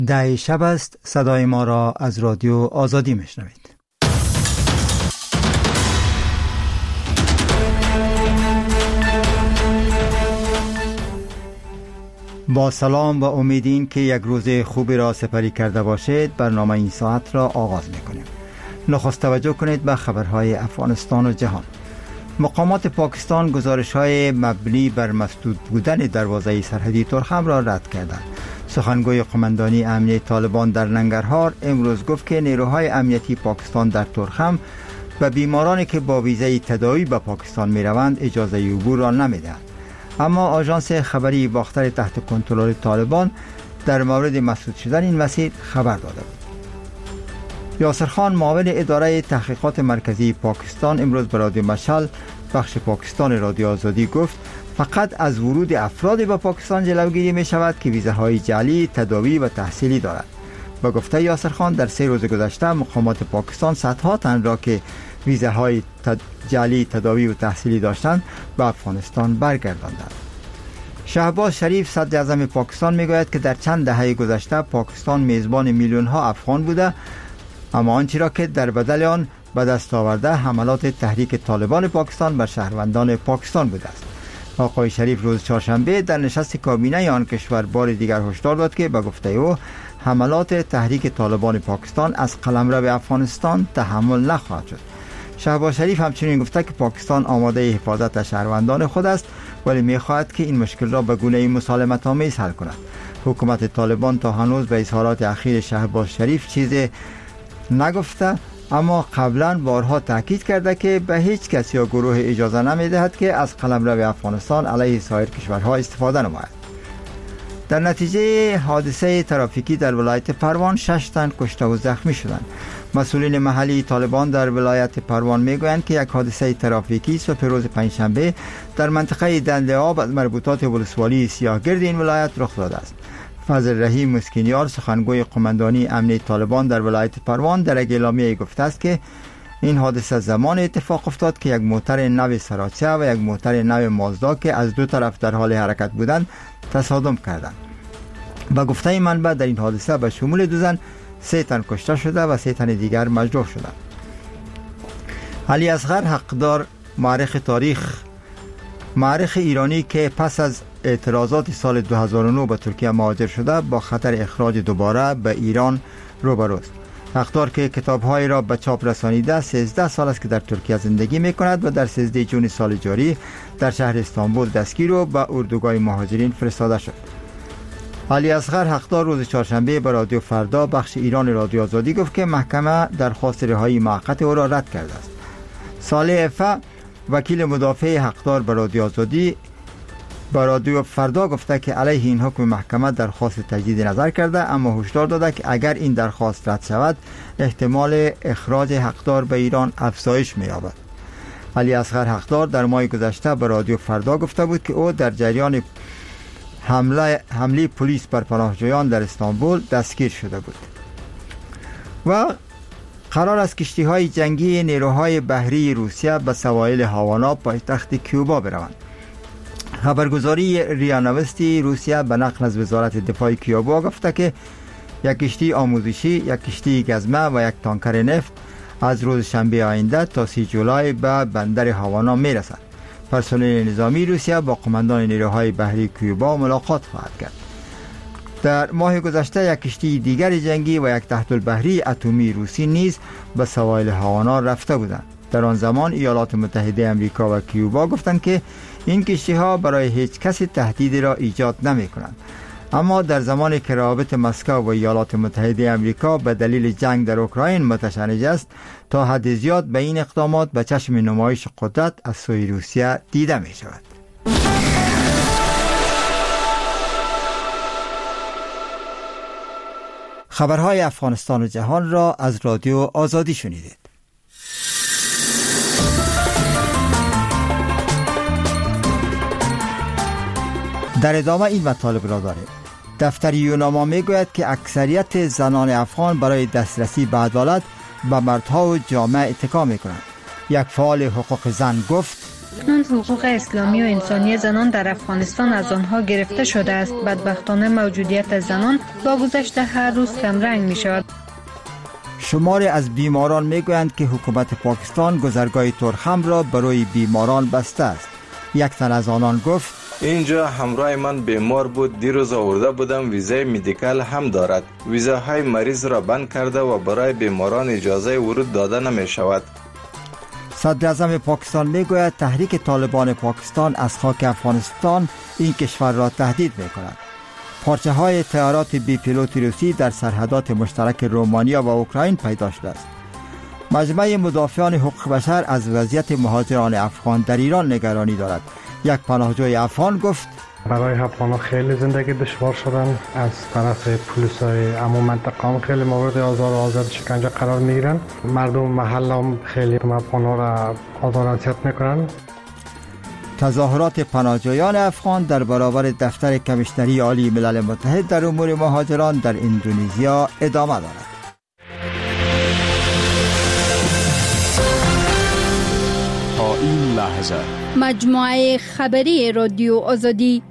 10 شب است. صدای ما را از رادیو آزادی میشنوید. با سلام و امیدین که یک روز خوبی را سپری کرده باشید. برنامه این ساعت را آغاز میکنیم. نخست توجه کنید به خبرهای افغانستان و جهان. مقامات پاکستان گزارش‌های مبنی بر مسدود بودن دروازه سرحدی ترخم را رد کردند. سخنگوی قماندانی امنیتی طالبان در ننگرهار امروز گفت که نیروهای امنیتی پاکستان در ترخم به بیمارانی که با ویزای تداوی به پاکستان می‌روند اجازه عبور را نمی‌دهند. اما آژانس خبری باختر تحت کنترل طالبان در مورد مسدود شدن این مسیر خبر داده بود. یاسر خان معاون اداره تحقیقات مرکزی پاکستان امروز به رادیو مشعل بخش پاکستان رادیو آزادی گفت فقط از ورود افراد به پاکستان جلوگیری می شود که ویزاهای جعلی تداوی و تحصیلی دارند. با گفته یاسر خان در 3 روز گذشته مقامات پاکستان صدها تن را که ویزاهای جعلی تداوی و تحصیلی داشتند به افغانستان برگرداندند. شهباز شریف صدر اعظم پاکستان می گوید که در چند دهه گذشته پاکستان میزبان میلیون ها افغان بوده، اما آنچه را که در بدل آن به دست آورده حملات تحریک طالبان پاکستان بر شهروندان پاکستان بوده است. آقای شریف روز چهارشنبه در نشست کابینه آن کشور بار دیگر هشدار داد که به گفته او حملات تحریک طالبان پاکستان از قلمرو افغانستان تحمل نخواهد شد. شهباز شریف همچنین گفته که پاکستان آماده حفاظت از شهروندان خود است، ولی می‌خواهد که این مشکل را به گونه‌ای مسالمت‌آمیز حل کند. حکومت طالبان تا هنوز به اظهارات اخیر شهباز شریف چیزی نگفته، اما قبلا بارها تاکید کرده که به هیچ کس یا گروه اجازه نمی‌دهد که از قلمرو افغانستان علیه سایر کشورها استفاده نماید. در نتیجه حادثه ترافیکی در ولایت پروان 6 تن کشته و زخمی شدند. مسئولین محلی طالبان در ولایت پروان میگویند که یک حادثه ترافیکی صبح روز پنجشنبه در منطقه دنده آب از مربوطات ولسوالی سیاهگرد این ولایت رخ داده است. فضل رحیم مسکینیار سخنگوی قماندانی امنیتی طالبان در ولایت پروان در یک اعلامیه گفته است که این حادثه زمان اتفاق افتاد که یک موتر نو سراچه و یک موتر نو مازدا که از دو طرف در حال حرکت بودند تصادم کردند. با گفته منبع در این حادثه به شمول 2 زن 3 تن کشته شده و 3 تن دیگر مجروح شدند. علی اصغر حقدار مورخ ایرانی که پس از اعتراضات سال 2009 به ترکیه مهاجر شده با خطر اخراج دوباره به ایران روبروست. حقدار که کتاب‌های را به چاپ رسانیده 13 سال است که در ترکیه زندگی می‌کند و در 13 جون سال جاری در شهر استانبول دستگیر و به اردوگاه مهاجرین فرستاده شد. علی اصغر حقدار روز چهارشنبه به رادیو فردا بخش ایران رادیو آزادی گفت که محکمه درخواست رهایی موقت او را رد کرده است. صالح عفه وکیل مدافع حقدار به رادیو آزادی با رادیو فردا گفته که علیه این حکم محکمه درخواست تجدید نظر کرده، اما هشدار داده که اگر این درخواست رد شود احتمال اخراج حقدار به ایران افزایش می‌یابد. علی اصغر حقدار در ماه گذشته به رادیو فردا گفته بود که او در جریان حمله پلیس بر پناهجویان در استانبول دستگیر شده بود و قرار است کشتی‌های جنگی نیروهای بحری روسیه به سواحل هاوانا پایتخت کیوبا بروند. خبرگزاری ریا نوستی روسیه به نقل از وزارت دفاع کیوبا گفته که یک کشتی آموزشی، یک کشتی گزمه و یک تانکر نفت از روز شنبه آینده تا 30 جولای به بندر هاوانا میرسند. پرسنل نظامی روسیه با قماندان نیروهای بحری کیوبا ملاقات خواهد کرد. در ماه گذشته یک کشتی دیگر جنگی و یک تحت البحری اتمی روسی نیز به سواحل هاوانا رفته بودند. در آن زمان ایالات متحده آمریکا و کیوبا گفتند که این کشتی ها برای هیچ کسی تهدیدی را ایجاد نمی کنند. اما در زمانی که روابط مسکو و ایالات متحده آمریکا به دلیل جنگ در اوکراین متشنج است، تا حد زیاد به این اقدامات به چشم نمایش قدرت از سوی روسیه دیده می شود. خبرهای افغانستان و جهان را از رادیو آزادی شنیدید. در ادامه این مطالب را داریم. دفتر یوناما میگوید که اکثریت زنان افغان برای دسترسی به عدالت به مردها و جامعه اتکا میکنند. یک فعال حقوق زن گفت اکنون حقوق اسلامی و انسانی زنان در افغانستان از آنها گرفته شده است. بدبختانه موجودیت زنان با گذشت هر روز کمرنگ می شود. شماری از بیماران می گویند که حکومت پاکستان گذرگاه ترخم را برای بیماران بسته است. یک تن از آنان گفت: اینجا همراه من بیمار بود، دیروز آورده بودم، ویزای مدیکال هم دارد. ویزاهای مریض را بند کرده و برای بیماران اجازه ورود داده نمی شود. صدر اعظم پاکستان می گوید تحریک طالبان پاکستان از خاک افغانستان این کشور را تهدید می کند. پارچه های طیارات بی پیلوت روسی در سرحدات مشترک رومانیا و اوکراین پیدا شده است. مجمع مدافعان حقوق بشر از وضعیت مهاجران افغان در ایران نگرانی دارد. یک پناهجوی افغان گفت: برای افغان‌ها خیلی زندگی دشوار شدن. از طرف پلیس‌های عموم منطقه هم خیلی مورد آزار و آزار شکنجه قرار میگیرن. مردم محل هم خیلی افغان‌ها را آزار و اذیت میکنن. تظاهرات پناهجویان افغان در برابر دفتر کمیشنری عالی ملل متحد در امور مهاجران در اندونزیا ادامه دارد. تا این لحظه مجموعه خبری رادیو آزادی.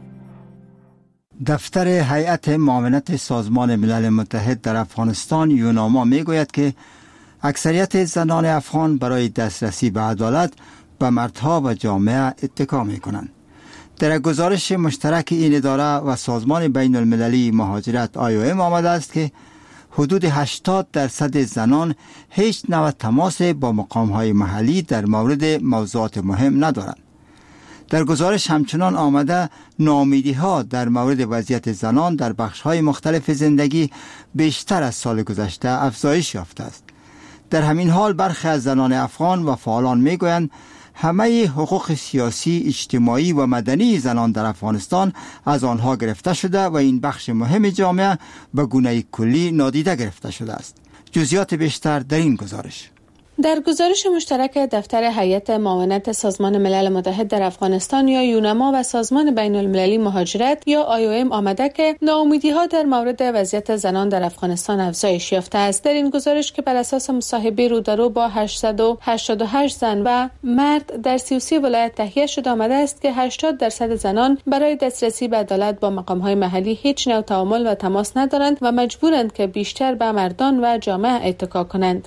دفتر هیئت معاونت سازمان ملل متحد در افغانستان یوناما میگوید که اکثریت زنان افغان برای دسترسی به عدالت به مردها و جامعه اتکا میکنند. در گزارش مشترک این اداره و سازمان بین المللی مهاجرت IOM آمده است که حدود 80% زنان هیچ نوع تماس با مقام‌های محلی در مورد موضوعات مهم ندارند. در گزارش همچنان آمده ناامیدی‌ها در مورد وضعیت زنان در بخش‌های مختلف زندگی بیشتر از سال گذشته افزایش یافته است. در همین حال برخی از زنان افغان و فعالان می‌گویند همه حقوق سیاسی، اجتماعی و مدنی زنان در افغانستان از آنها گرفته شده و این بخش مهم جامعه به گونه کلی نادیده گرفته شده است. جزئیات بیشتر در این گزارش. در گزارش مشترک دفتر هیئت معاونت سازمان ملل متحد در افغانستان یا یوناما و سازمان بین المللی مهاجرت یا IOM آمده که ناامیدی‌ها در مورد وضعیت زنان در افغانستان افزایش یافته است. در این گزارش که بر اساس مصاحبه رودارو با 888 زن و مرد در 33 ولایت تهیه شده آمده است که 80% زنان برای دسترسی به عدالت با مقام‌های محلی هیچ نوع تعامل و تماس ندارند و مجبورند که بیشتر به مردان و جامعه اتکا کنند.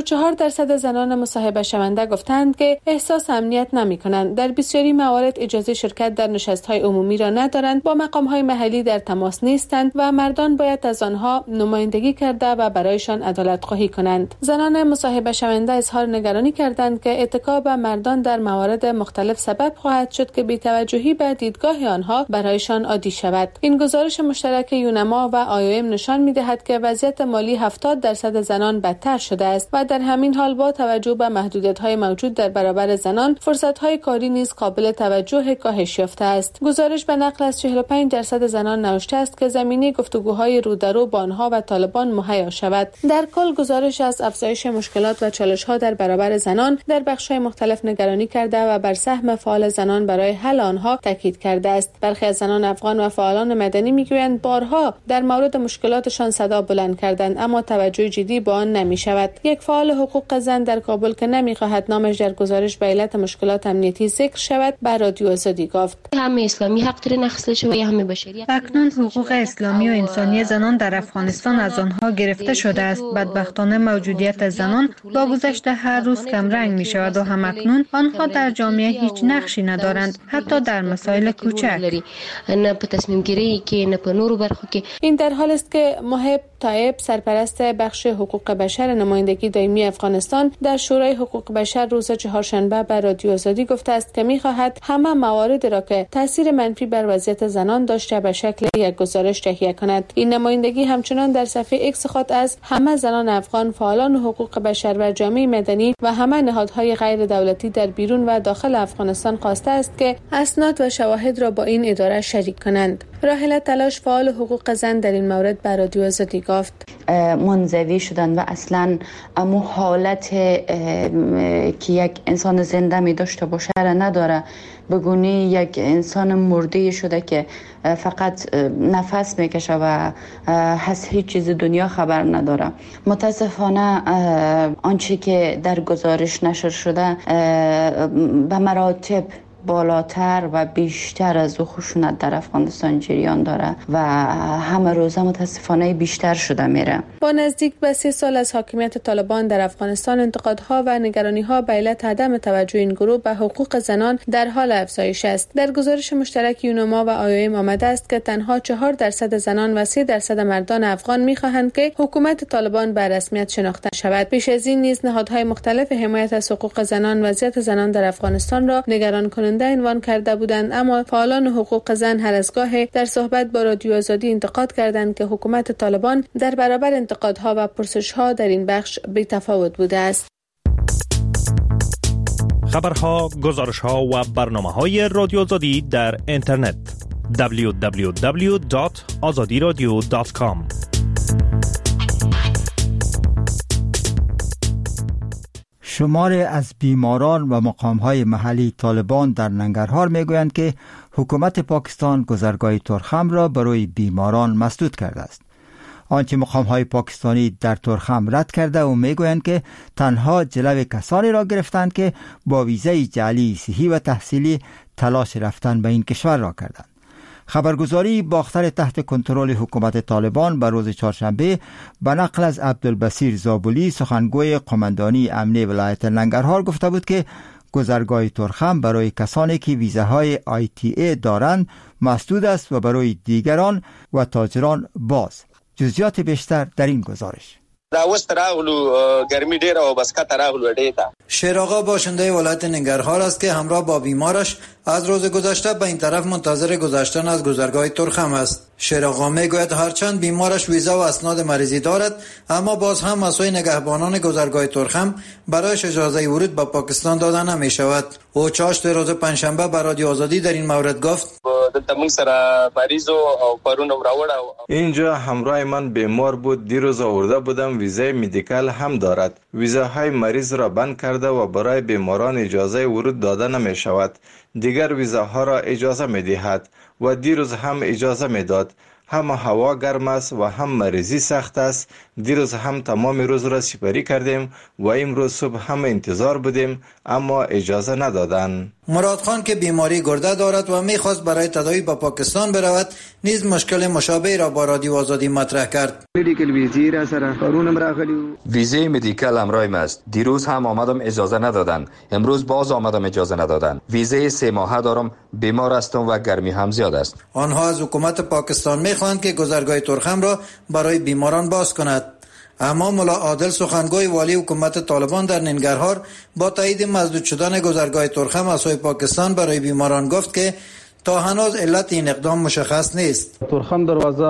64% زنان مصاحبه شونده گفتند که احساس امنیت نمی‌کنند. در بسیاری موارد اجازه شرکت در نشست‌های عمومی را ندارند، با مقام‌های محلی در تماس نیستند و مردان باید از آنها نمایندگی کرده و برایشان عدالت خواهی کنند. زنان مصاحبه شونده اظهار نگرانی کردند که اتکا به مردان در موارد مختلف سبب خواهد شد که بی‌توجهی به دیدگاه آنها برایشان عادی شود. این گزارش مشترک یوناما و IOM نشان می‌دهد که وضعیت مالی 70% زنان بدتر شده است و در همین حال با توجه به محدودیت‌های موجود در برابر زنان، فرصت‌های کاری نیز قابل توجه کاهش یافته است. گزارش به نقل از 45% زنان نوشته است که زمینه گفتگوهای رودارو با آنها و طالبان مهیا شود. در کل گزارش از افزایش مشکلات و چالش‌ها در برابر زنان در بخش‌های مختلف نگرانی کرده و بر سهم فعال زنان برای حل آنها تاکید کرده است. برخی از زنان افغان و فعالان مدنی می‌گویند بارها در مورد مشکلاتشان صدا بلند کردند اما توجه جدی به آن نمی‌شود. یک فعال حقوق زن در کابل که نمی‌خواهد نامش در گزارش به علت مشکلات امنیتی ذکر شود به رادیو آزادی گفت: همه اسلامی حق داره نقض شود یا همه بشری. اکنون حقوق اسلامی و انسانی زنان در افغانستان از آنها گرفته شده است. بدبختانه موجودیت زنان با گذشت هر روز کمرنگ می شود و همکنون آنها در جامعه هیچ نقشی ندارند، حتی در مسائل کوچک. نه په تصمیم گیری کې نه په نورو برخو کې. این در حال است که محب طایب سرپرست بخش حقوق بشر نمایندگی دائمی افغانستان در شورای حقوق بشر روز چهارشنبه به رادیو آزادی گفته است که می‌خواهد همه موارد را که تاثیر منفی بر وضعیت زنان داشته به شکل یک گزارش تهیه کند. این نمایندگی همچنان در صفحه ایکس خود از همه زنان افغان، فعالان حقوق بشر و جامعه مدنی و همه نهادهای غیر دولتی در بیرون و داخل افغانستان خواسته است که اسناد و شواهد را با این اداره شریک کنند. راحله تلاش فعال حقوق زن در این مورد به رادیو آزادی گفت منزوی شدن و اصلا امو حالت که یک انسان زنده می داشته باشه را نداره، بگونی یک انسان مرده شده که فقط نفس میکشه و از هیچ چیز دنیا خبر نداره. متاسفانه آنچه که در گزارش نشر شده به مراتب بالاتر و بیشتر از خشونت در افغانستان جریان داره و همه روزه متاسفانه بیشتر شده میره. با نزدیک به 3 سال از حاکمیت طالبان در افغانستان، انتقادها و نگرانی‌ها به علت عدم توجه این گروه به حقوق زنان در حال افزایش است. در گزارش مشترک یونما و آیوئم آمده است که تنها 4% زنان و 3% مردان افغان می‌خواهند که حکومت طالبان به رسمیت شناخته شود. بیش از این نیز نهادهای مختلف حمایت از حقوق زنان وضعیت زنان در افغانستان را نگران کننده عنوان کرده بودند، اما فعالان حقوق زن هر از گاه در صحبت با رادیو آزادی انتقاد کردند که حکومت طالبان در برابر انتقادها و پرسش‌ها در این بخش بی‌تفاوت بوده است. خبرها، گزارش‌ها و برنامه‌های رادیو آزادی در اینترنت www.azadiradio.com. شماری از بیماران و مقام‌های محلی طالبان در ننگرهار می‌گویند که حکومت پاکستان گذرگاه ترخم را برای بیماران مسدود کرده است. آنچه مقام‌های پاکستانی در ترخم رد کرده و می‌گویند که تنها جلو کسانی را گرفتند که با ویزای جعلی صحی و تحصیلی تلاش رفتن به این کشور را کردند. خبرگزاری باختر تحت کنترل حکومت طالبان بر روز چهارشنبه به نقل از عبدالبصیر زابلی، سخنگوی قماندانی امنی ولایت ننگرهار، گفته بود که گذرگاه ترخم برای کسانی که ویزاهای ITA دارند مسدود است و برای دیگران و تاجران باز. جزئیات بیشتر در این گزارش. گرمی ډیره او بس کته راغلو ډیتا. شیرآقا باشنده ولایت ننگرهار است که همراه با بیمارش از روز گذشته به این طرف منتظر گذشتن از گذرگاه ترخم است. شیرآقا میگوید هرچند بیمارش ویزا و اسناد مریضی دارد، اما باز هم از سوی نگهبانان گذرگاه ترخم برایش اجازه ورود به پاکستان داده نمی شود. او چاشت روز پنجشنبه به رادیو آزادی در این مورد گفت: اینجا همراه من بیمار بود، دیروز آورده بودم، ویزای مدیکال هم دارد. ویزاهای مریض را بند کرده و برای بیماران اجازه ورود داده نمی شود. دیگر ویزاها را اجازه می دهد و دیروز هم اجازه می داد. هم هوا گرم است و هم مریضی سخت است. دیروز هم تمام روز را سپری کردیم و امروز صبح هم انتظار بودیم، اما اجازه ندادند. مراد خان که بیماری گرده دارد و میخواست برای تداوی به پاکستان برود، نیز مشکل مشابه را با رادیو آزادی مطرح کرد. ویزای مدیکال همراهم است. دیروز هم آمدم اجازه ندادن، امروز باز آمدم اجازه ندادن. ویزای 3 ماهه دارم، بیمار هستم و گرمی هم زیاد است. آنها از حکومت پاکستان میخواهند که گذرگاه ترخم را برای بیماران باز کند. اما ملا عادل، سخنگوی والی حکومت طالبان در ننگرهار، با تایید مسدود شدن گذرگاه ترخم از سوی پاکستان برای بیماران گفت که تا هنوز علت این اقدام مشخص نیست. ترخم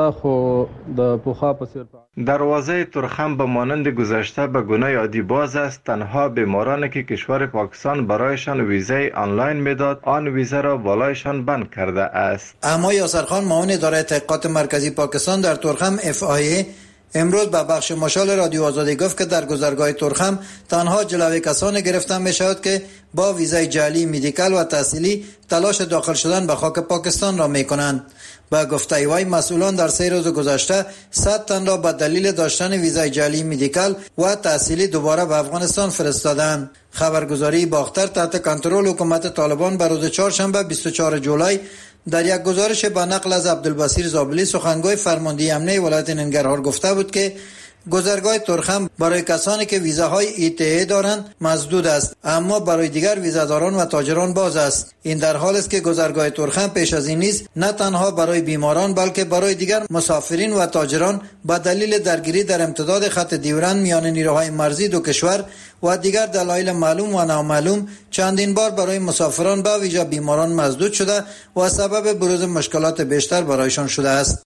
دروازه ترخم به مانند گذشته به گونه عادی باز است. تنها بیمارانی که کشور پاکستان برایشان ویزای آنلاین میداد، آن ویزا را بالایشان بند کرده است. اما یاسر خان، معاون اداره تحقیقات مرکزی پاکستان در ترخم FIA، امروز به بخش مشال رادیو آزادی گفت که در گذرگاه ترخم تنها جلوی کسانی گرفتن می شود که با ویزای جعلی مدیکال و تحصیلی تلاش داخل شدن به خاک پاکستان را می کنند. با گفته وی، مسئولان در 3 روز گذشته 100 تن را به دلیل داشتن ویزای جعلی مدیکال و تحصیلی دوباره به افغانستان فرستادند. خبرگزاری باختر تحت کنترل حکومت طالبان به روز چهارشنبه 24 جولای در یک گزارش با نقل از عبدالبصیر زابلی، سخنگوی فرماندهی امنی ولایت ننگرهار، گفته بود که گذرگاه ترخم برای کسانی که ویزاهای ETA دارند مسدود است، اما برای دیگر ویزاداران و تاجران باز است. این در حال است که گذرگاه ترخم پیش از این نیز نه تنها برای بیماران بلکه برای دیگر مسافرین و تاجران با دلیل درگیری در امتداد خط دیورند میان نیروهای مرزی دو کشور و دیگر دلایل معلوم و نامعلوم چندین بار برای مسافران با ویژه بیماران مسدود شده و سبب بروز مشکلات بیشتر برایشان شده است.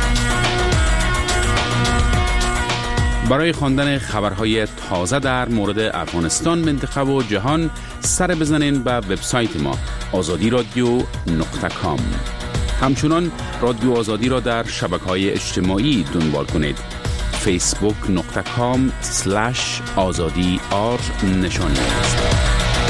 برای خواندن خبرهای تازه در مورد افغانستان، منطقه و جهان، سر بزنین به وبسایت ما azadiradio.com. همچنان رادیو آزادی را در شبکه‌های اجتماعی دنبال کنید. facebook.com/azadi نشان است.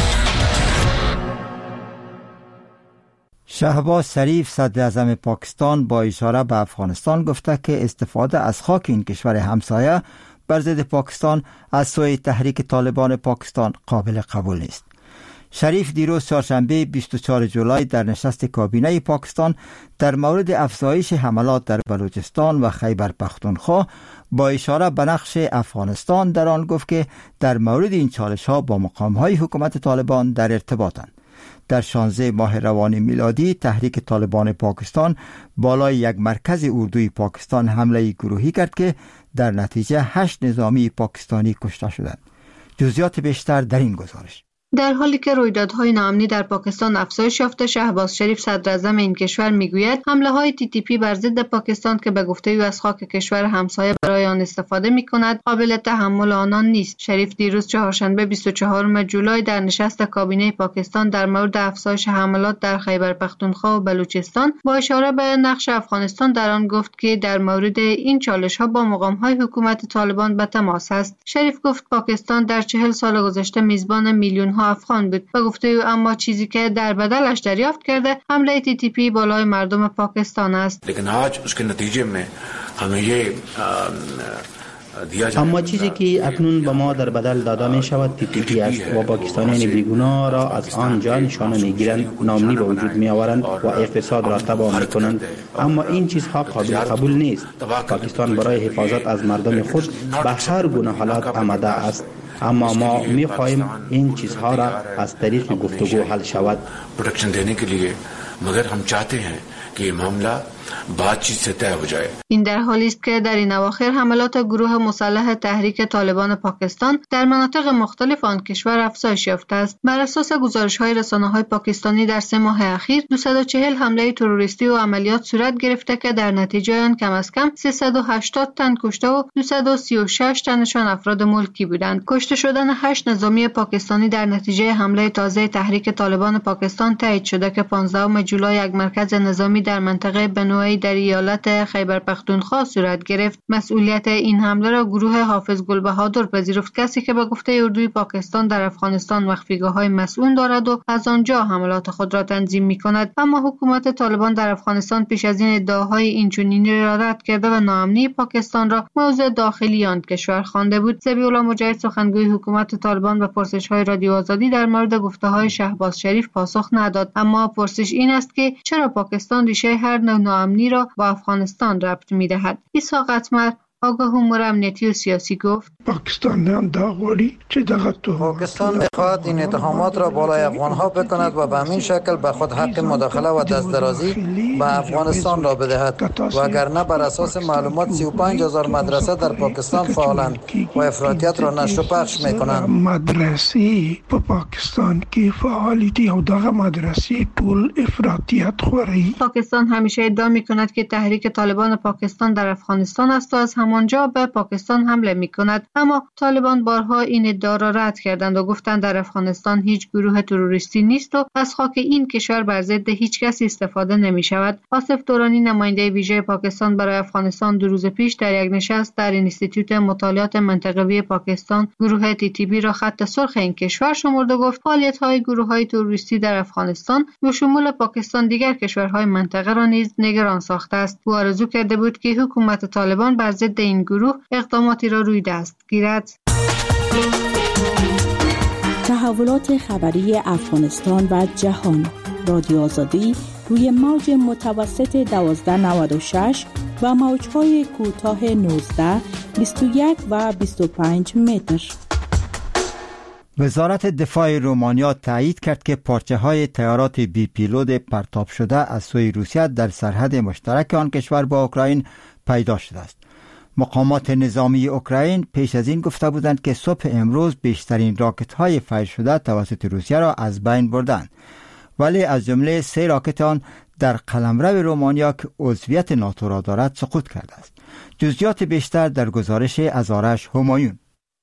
شهباز شریف صدر اعظم پاکستان با اشاره به افغانستان گفته که استفاده از خاک این کشور همسایه بر ضد پاکستان از سوی تحریک طالبان پاکستان قابل قبول نیست. شریف دیروز چهارشنبه 24 جولای در نشست کابینه پاکستان در مورد افزایش حملات در بلوچستان و خیبر پختونخوا با اشاره به نقش افغانستان در آن گفت که در مورد این چالش‌ها با مقام‌های حکومت طالبان در ارتباطند. در 16 ماه روان میلادی تحریک طالبان پاکستان بالای یک مرکز اردوی پاکستان حمله گروهی کرد که در نتیجه 8 نظامی پاکستانی کشته شدند. جزئیات بیشتر در این گزارش. در حالی که رویدادهای ناامنی در پاکستان افزایش یافته، شهباز شریف صدر اعظم این کشور میگوید حمله های TTP بر ضد پاکستان که به گفته او از خاک کشور همسایه برای آن استفاده میکند قابل تحمل آنان نیست. شریف دیروز چهارشنبه 24 جولای در نشست کابینه پاکستان در مورد افزایش حملات در خیبر پختونخوا و بلوچستان با اشاره به نقش افغانستان در آن گفت که در مورد این چالش ها با مقام های حکومت طالبان به تماس است. شریف گفت پاکستان در 40 سال گذشته میزبان میلیون افغان بود و گفته او اما چیزی که در بدلش دریافت کرده حمله TTP بالای مردم پاکستان است. اما چیزی که اکنون به ما در بدل داده می شود TTP است و پاکستانیان بیگناه را از آنجا نشانه می گیرند، ناامنی به وجود می آورند و اقتصاد را تباه می کنند. اما این چیزها قابل قبول نیست. پاکستان برای حفاظت از مردم خود به هر گونه حالات آماده است، اما ما می خواهیم این چیزها را از طریق گفتگو حل شود. Protection देने के लिए मगर हम चाहते हैं कि ये मामला बातचीत से तय हो जाए. این در حالی است که در این اواخر حملات گروه مسلح تحریک طالبان پاکستان در مناطق مختلف آن کشور افزایش یافته است. بر اساس گزارش‌های رسانه‌های پاکستانی در 3 ماه اخیر 240 حمله تروریستی و عملیات صورت گرفته که در نتیجه آن کم از کم 380 تن کشته و 236 تنشان افراد ملکی بودند. کشته شدن 8 نظامی پاکستانی در نتیجه حمله تازه تحریک طالبان پاکستان تایید شده که 15 جولای یک مرکز نظامی در منطقه بنوئی در ایالت خیبر پختونخوا صورت گرفت. مسئولیت این حمله را گروه حافظ گلبهادر پذیرفت، کسی که به گفته اردوی پاکستان در افغانستان مخفیگاه‌های مسئول دارد و از آنجا حملات خود را تنظیم می‌کند. اما حکومت طالبان در افغانستان پیش از این ادعاهای اینچنینی را رد کرده و ناامنی پاکستان را موضوع داخلی آن کشور خوانده بود. ذبیح‌الله مجاهد سخنگوی حکومت طالبان به پرسش‌های رادیو آزادی در مورد گفته‌های شهباز شریف پاسخ نداد، اما پرسش این است که چرا پاکستان ریشه هر نوع ناامنی را با افغانستان ربط می‌دهد. اسحاق اتمر آگاه امور امنیتی و سیاسی گفت پاکستان می‌خواهد این اتهامات را بالای افغان‌ها بکند و به همین شکل به خود حق مداخله و دستدرازی به افغانستان را بدهد، وگرنه بر اساس معلومات 35,000 مدرسه در پاکستان فعالند و افراطیت را نشر و پخش می‌کنند. مدرسه په پاکستان کې فعال دي او دغه مدرسې ټول افراطیت خوري. پاکستان همیشه ادعا می‌کند که تحریک طالبان پاکستان در افغانستان است و از همانجا به پاکستان حمله می‌کند، اما طالبان بارها این ادعا را رد کردند و گفتند در افغانستان هیچ گروه تروریستی نیست و از خاک این کشور بر ضد هیچ کسی استفاده نمی‌شود. آصف دورانی نماینده ویژه پاکستان برای افغانستان 2 روز پیش در یک نشست در اینستیتوت مطالعات منطقوی پاکستان گروه TTP را خط سرخ این کشور شمرد و گفت فعالیت‌های گروه‌های تروریستی در افغانستان به شمول پاکستان دیگر کشورهای منطقه را نیز نگران ساخته است. او آرزو کرده بود که حکومت طالبان بر ضد این گروه اقداماتی را روی دست گیرد. تحولات خبری افغانستان و جهان. رادیو آزادی روی موج متوسط 1296 و موج‌های کوتاه 19، 21 و 25 متر. وزارت دفاع رومانیا تایید کرد که پارچه‌های طیارات بی پیلوت پرتاب شده از سوی روسیه در سرحد مشترک آن کشور با اوکراین پیدا شده است. مقامات نظامی اوکراین پیش از این گفته بودند که صبح امروز بیشترین راکت‌های فیر شده توسط روسیه را از بین بردند، ولی از جمله 3 راکت آن در قلمرو رومانیا که عضویت ناتو را دارد سقوط کرده است. جزئیات بیشتر در گزارش از آرش همایون.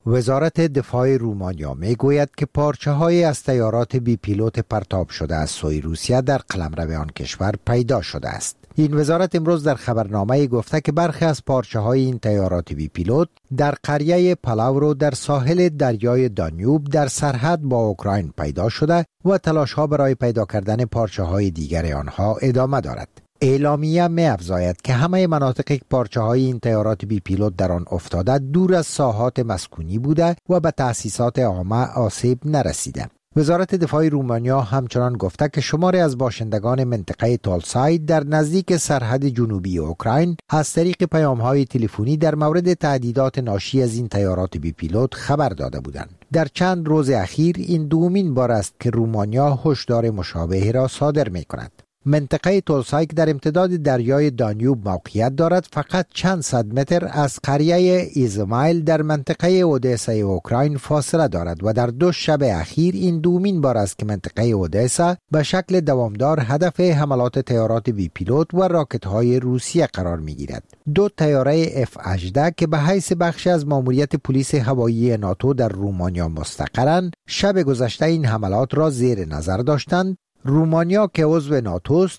وزارت دفاع رومانیا میگوید که پارچه‌های از تیارات بی پیلوت پرتاب شده از سوی روسیه در قلمرو آن کشور پیدا شده است. این وزارت امروز در خبرنامه گفته که برخی از پارچه‌های این تیارات بی پیلوت در قریه پلاورو در ساحل دریای دانیوب در سرحد با اوکراین پیدا شده و تلاش‌ها برای پیدا کردن پارچه‌های دیگر آنها ادامه دارد. اعلامیه می افزاید که همه مناطق که پارچه‌های این تیارات بی پیلوت در آن افتاده دور از ساحات مسکونی بوده و به تأسیسات عامه آسیب نرسیده. وزارت دفاع رومانیا همچنان گفته که شماری از باشندگان منطقه تولسای در نزدیک سرحد جنوبی اوکراین از طریق پیام‌های تلفنی در مورد تهدیدات ناشی از این تیارات بی پیلوت خبر داده بودند. در چند روز اخیر این دومین بار است که رومانیا هشدار مشابهی را صادر می‌کند. منطقه تولسای که در امتداد دریای دانیوب موقعیت دارد فقط چند صد متر از قریه ایزمایل در منطقه اودسا اوکراین فاصله دارد و در 2 شب اخیر این دومین بار است که منطقه اودسا به شکل دوامدار هدف حملات تیارات بی پیلوت و راکت‌های روسیه قرار می‌گیرد. 2 تیاره F-18 که به حیث بخشی از ماموریت پلیس هوایی ناتو در رومانیا مستقرند، شب گذشته این حملات را زیر نظر داشتند. رومانیا که عضو ناتوست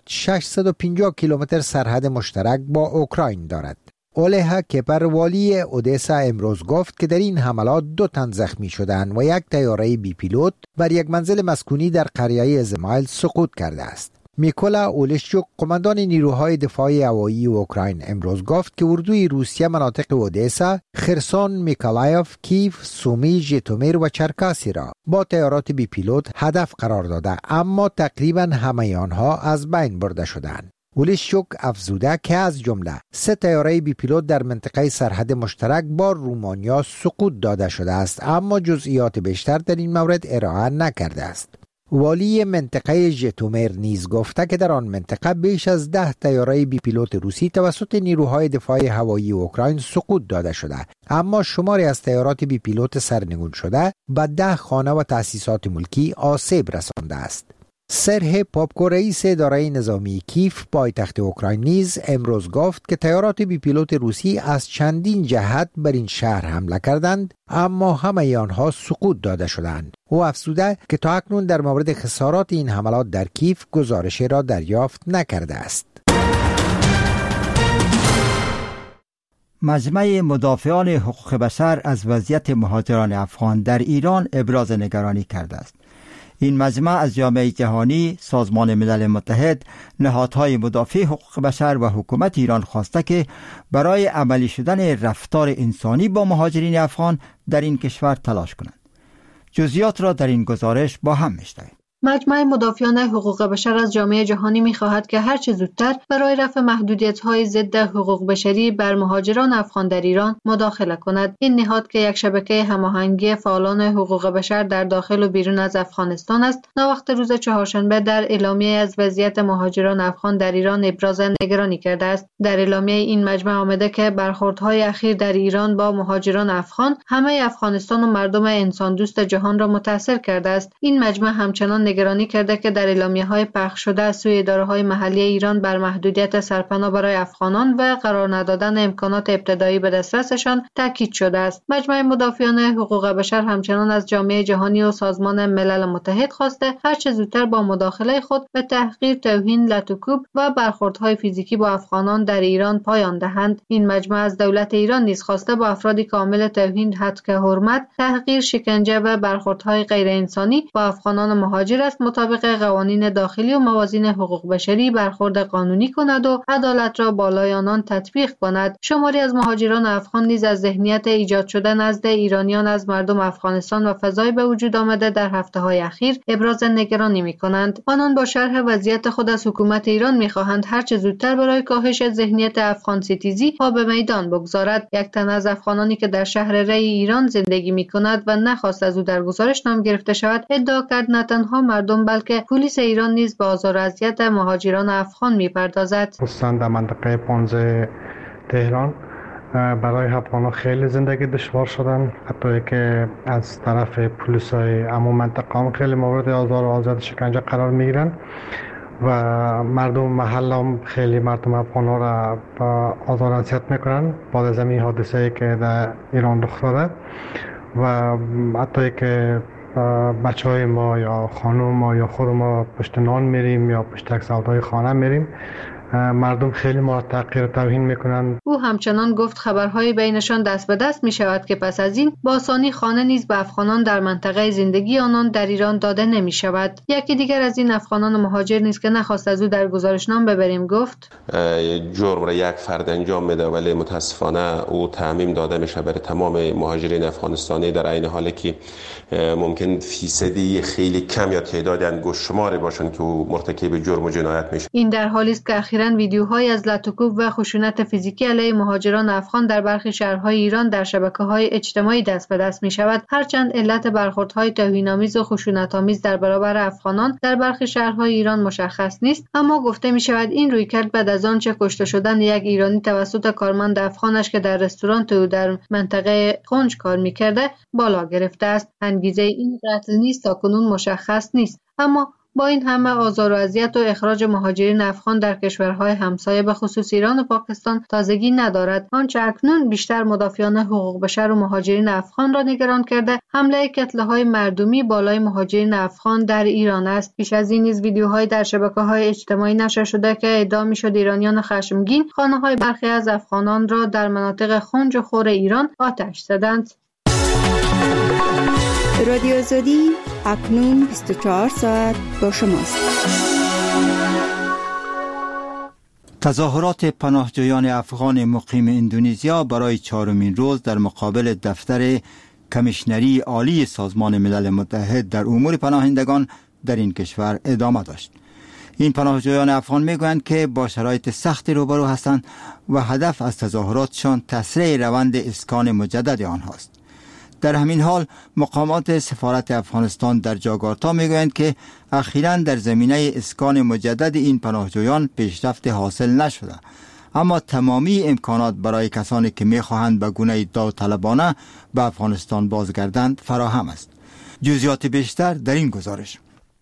650 کیلومتر سرحد مشترک با اوکراین دارد. اولیها کپر والی اودسا امروز گفت که در این حملات 2 تن زخمی شدند و 1 تیاره بی پیلوت بر یک منزل مسکونی در قریه ازمایل سقوط کرده است. میکولا اولیشچوک قماندان نیروهای دفاعی هوایی اوکراین امروز گفت که اردوی روسیه مناطق اودسا، خرسون، میکولایف، کیف، سومی، ژیتومیر و چرکاسی را با تیارات بی پیلوت هدف قرار داده، اما تقریبا همه آنها از بین برده شدند. اولیشچوک افزوده که از جمله 3 تیاره بی پیلوت در منطقه سرحد مشترک با رومانیا سقوط داده شده است، اما جزئیات بیشتر در این مورد ارائه نکرده است. والی منطقه ژیتومیر نیز گفته که در آن منطقه بیش از 10 تیاره بی پیلوت روسی توسط نیروهای دفاع هوایی اوکراین سقوط داده شده، اما شماری از تیارات بی پیلوت سرنگون شده به 10 خانه و تأسیسات ملکی آسیب رسانده است. سرهی پاپکو رئیس اداره نظامی کیف پایتخت اوکراین نیز امروز گفت که تیارات بی پیلوت روسی از چندین جهت بر این شهر حمله کردند، اما همه آنها سقوط داده شدند. او افزوده که تا اکنون در مورد خسارات این حملات در کیف گزارشی را دریافت نکرده است. مجمع مدافعان حقوق بشر از وضعیت مهاجران افغان در ایران ابراز نگرانی کرده است. این مجمع از جامعه جهانی، سازمان ملل متحد، نهادهای مدافع حقوق بشر و حکومت ایران خواسته که برای عملی شدن رفتار انسانی با مهاجرین افغان در این کشور تلاش کنند. جزئیات را در این گزارش با هم میشنویم. مجمع مدافعان حقوق بشر از جامعه جهانی می‌خواهد که هرچه زودتر برای رفع محدودیت‌های ضد حقوق بشری بر مهاجران افغان در ایران مداخله کند. این نهاد که یک شبکه هماهنگی فعالان حقوق بشر در داخل و بیرون از افغانستان است، ناوقت روز چهارشنبه در اعلامیه از وضعیت مهاجران افغان در ایران ابراز نگرانی کرده است. در اعلامیه این مجمع آمده که برخوردهای اخیر در ایران با مهاجران افغان همه افغانستان و مردم انسان دوست جهان را متاثر کرده است. این مجمع همچنان نگرانی کرده که در اعلامیه‌های پخش شده از سوی اداره‌های محلی ایران بر محدودیت سرپناه برای افغانان و قرار ندادن امکانات ابتدایی به دسترسشان تاکید شده است. مجمع مدافعان حقوق بشر همچنان از جامعه جهانی و سازمان ملل متحد خواسته هرچه زودتر با مداخله خود به تحقیر، توهین، لطوکوب و برخوردهای فیزیکی با افغانان در ایران پایان دهند. این مجمع از دولت ایران نیز خواسته با افرادی کامل توهین، هتک حرمت، تحقیر، شکنجه و برخوردهای غیر انسانی با افغانان مهاجر است مطابق قوانین داخلی و موازین حقوق بشری برخورد قانونی کند و عدالت را بالای آنان تطبیق کند. شماری از مهاجران افغان نیز از ذهنیت ایجاد شده نزد ایرانیان از مردم افغانستان و فضای به وجود آمده در هفته‌های اخیر ابراز نگرانی می‌کنند. آنان با شرح وضعیت خود از حکومت ایران می‌خواهند هرچه زودتر برای کاهش ذهنیت افغان ستیزی پا به میدان بگذارد. یک تن از افغانانی که در شهر ری ایران زندگی می‌کند و نخواست از او در گزارش نام گرفته شود، ادعا کرد نه تنها مردم بلکه پلیس ایران نیز به آزار و اذیت مهاجران افغان می‌پردازد. خصوصا در منطقه 15 تهران برای افغان‌ها خیلی زندگی دشوار شدن، حتی که از طرف پلیس‌های همون منطقه هم خیلی مورد آزار و اذیت شکنجه قرار می‌گیرن و مردم محل هم خیلی مردم افغان‌ها را با آزار و اذیت می‌کنن بعد از این حادثه‌ای که در ایران رخ داده و حتی که بچه های ما یا خانم ما یا خود ما پشت نان میریم یا پشت سودای خانه میریم، مردم خیلی ما تحقیر توهین میکنند. او همچنان گفت خبرهای بینشان دست به دست می شود که پس از این با آسانی خانه نیز به افغانان در منطقه زندگی آنان در ایران داده نمی شود. یکی دیگر از این افغانان مهاجر نیز که نخواست از او در گزارشنامه ببریم گفت جرم را یک فرد انجام میده ولی متاسفانه او تعمیم داده میشه برای تمام مهاجرین افغانستانی، در عین حالی که ممکن فیصدی خیلی کم یا تعداد انگشت شماری باشند که او مرتکب جرم و جنایت میشه. این در حالی است که اخیراً ویدیوهای از لطوکوب و خشونت فیزیکی علیه مهاجران افغان در برخی شهرهای ایران در شبکه‌های اجتماعی دست به دست می‌شود. هرچند علت برخوردهای توهین‌آمیز و خشونت‌آمیز در برابر افغانان در برخی شهرهای ایران مشخص نیست، اما گفته می‌شود این رویکرد بعد از آنچه کشته شدن یک ایرانی توسط کارمند افغانش که در رستوران او در منطقه خنج کار می‌کرده بالا گرفته است. انگیزه این قتل نیز تاکنون مشخص نیست، اما با این همه آزار و اذیت و اخراج مهاجرین افغان در کشورهای همسایه به خصوص ایران و پاکستان تازگی ندارد. آنچه اکنون بیشتر مدافعان حقوق بشر و مهاجرین افغان را نگران کرده حمله کتله‌های مردمی بالای مهاجرین افغان در ایران است. پیش از این نیز ویدیوهایی در شبکه‌های اجتماعی نشر شده که ادعا می‌شد ایرانیان خشمگین خانه‌های برخی از افغانان را در مناطق خنج و خور ایران آتش زدند. رادیو آزادی اکنون 24 ساعت با شماست. تظاهرات پناهجویان افغان مقیم اندونزیا برای 4مین روز در مقابل دفتر کمیشنری عالی سازمان ملل متحد در امور پناهندگان در این کشور ادامه داشت. این پناهجویان افغان میگویند که با شرایط سختی روبرو هستند و هدف از تظاهراتشان تسریع روند اسکان مجدد آنهاست. در همین حال مقامات سفارت افغانستان در جاکارتا میگویند که اخیراً در زمینه اسکان مجدد این پناهجویان پیشرفت حاصل نشده، اما تمامی امکانات برای کسانی که میخواهند به گونه داوطلبانه به افغانستان بازگردند فراهم است. جزئیات بیشتر در این گزارش.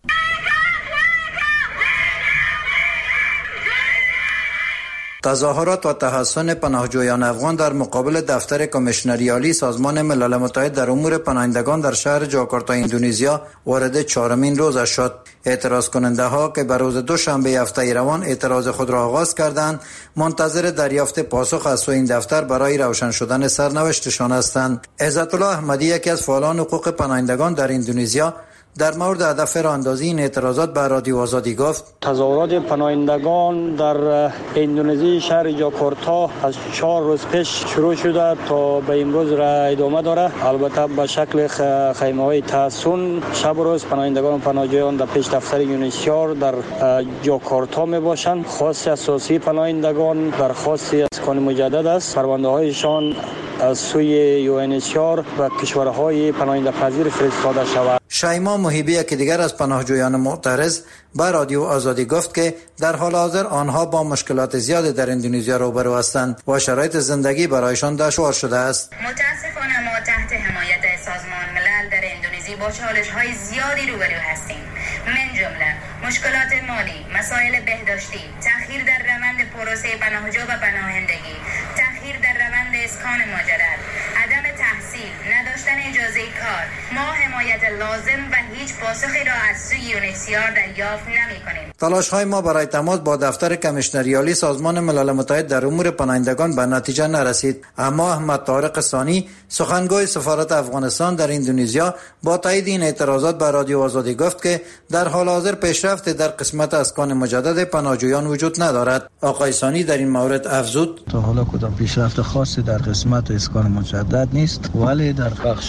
تظاهرات و تحسن پناهجویان افغان در مقابل دفتر کمیشنری عالی سازمان ملل متحد در امور پناهندگان در شهر جاکارتا اندونزیا وارد 4مین روز شد. اعتراض کننده ها که به روز دوشنبه هفته روان اعتراض خود را آغاز کردند، منتظر دریافت پاسخ از سوی این دفتر برای روشن شدن سرنوشتشان هستند. عزت الله احمدی، یکی از فعالان حقوق پناهندگان در اندونزیا، در مورد هدف راهاندازی این اعتراضات به رادیو آزادی گفت: تظاهرات پناهندگان در اندونزی شهر جاکارتا از 4 روز پیش شروع شده تا به امروز را ادامه داره. البته به شکل خیمه‌های تحسن شب و روز پناهندگان و پناهجویان در پیش دفتر یونیسیار در جاکارتا می باشند. خواست اساسی پناهندگان درخواست اسکان مجدد است. پرونده‌هایشان از سوی یونیسیار و کشورهای پناهنده پذیر فرستاده شود. شایما محیبی که دیگر از پناهجویان معترض به رادیو آزادی گفت که در حال حاضر آنها با مشکلات زیادی در اندونزیا روبرو هستند و شرایط زندگی برایشان دشوار شده است. متاسفانه ما تحت حمایت سازمان ملل در اندونزی با چالش‌های زیادی روبرو هستیم، من جمله مشکلات مالی، مسائل بهداشتی، تأخیر در روند پروسه پناهجو و پناهندگی، تأخیر در روند اسکان مجدد، عدم تحصیل، نداشتن اجازه کار. ما حمایت لازم و هیچ پاسخی را از سوی یونیسیار دریافت نمی‌کنیم. تلاش‌های ما برای تماس با دفتر کمیشنری عالی سازمان ملل متحد در امور پناهندگان به نتیجه نرسید، اما احمد طارق ثانی، سخنگوی سفارت افغانستان در اندونزیا، با تایید این اعتراضات به رادیو آزادی گفت که در حال حاضر پیشرفت در قسمت اسکان مجدد پناهجویان وجود ندارد. آقای ثانی در این مورد افزود: تا حالا کدام پیشرفت خاصی در قسمت اسکان مجدد نیست، ولی در بخش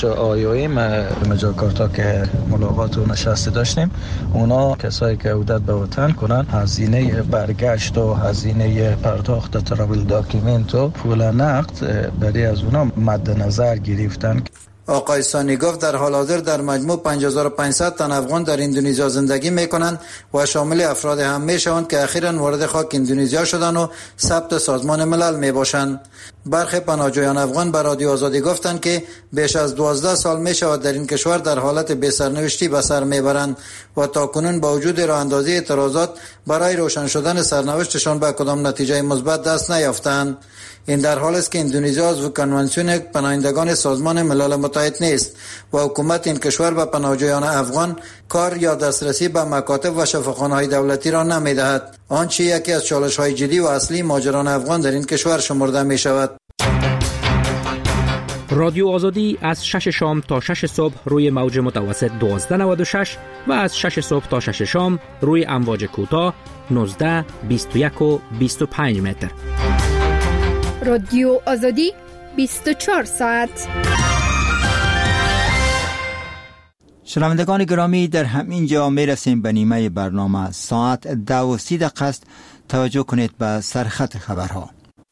IOM جاکارتا که ملاقات و نشست داشتیم، اونا کسایی که عودت به وطن کنن هزینه برگشت و هزینه پرداخت تراول داکیومنت و پول نقد برای از اونا مد نظر گرفتن. آقای ثانی گفت در حال حاضر در مجموع 5500 تن افغان در اندونزیا زندگی میکنند و شامل افراد هم میشوند که اخیراً وارد خاک اندونزیا شدند و ثبت سازمان ملل میباشند. برخی پناهجویان افغان به رادیو آزادی گفتند که بیش از 12 سال می شود در این کشور در حالت بی‌سرنوشتی به سر میبرند و تاکنون با وجود راه اندازی اعتراضات برای روشن شدن سرنوشتشان به کدام نتیجه مثبت دست نیافتند. این در حالی است که اندونزیا عضو کنوانسیون پناهندگان سازمان ملل متحد نیست و حکومت این کشور به پناهجویان افغان کار یا دسترسی به مکاتب و شفاخانه‌های دولتی را نمی‌دهد، آنچه یکی از چالش‌های جدی و اصلی مهاجران افغان در این کشور شمرده می‌شود. رادیو آزادی از 6 شام تا 6 صبح روی موج متوسط 1296 و از 6 صبح تا 6 شام روی امواج کوتاه 19، 21 و 25 متر. رادیو آزادی 24 ساعت. شنوندگان گرامی، در همین جا می رسیم به نیمه برنامه. ساعت 10:30 است. توجه کنید به سرخط خبرها.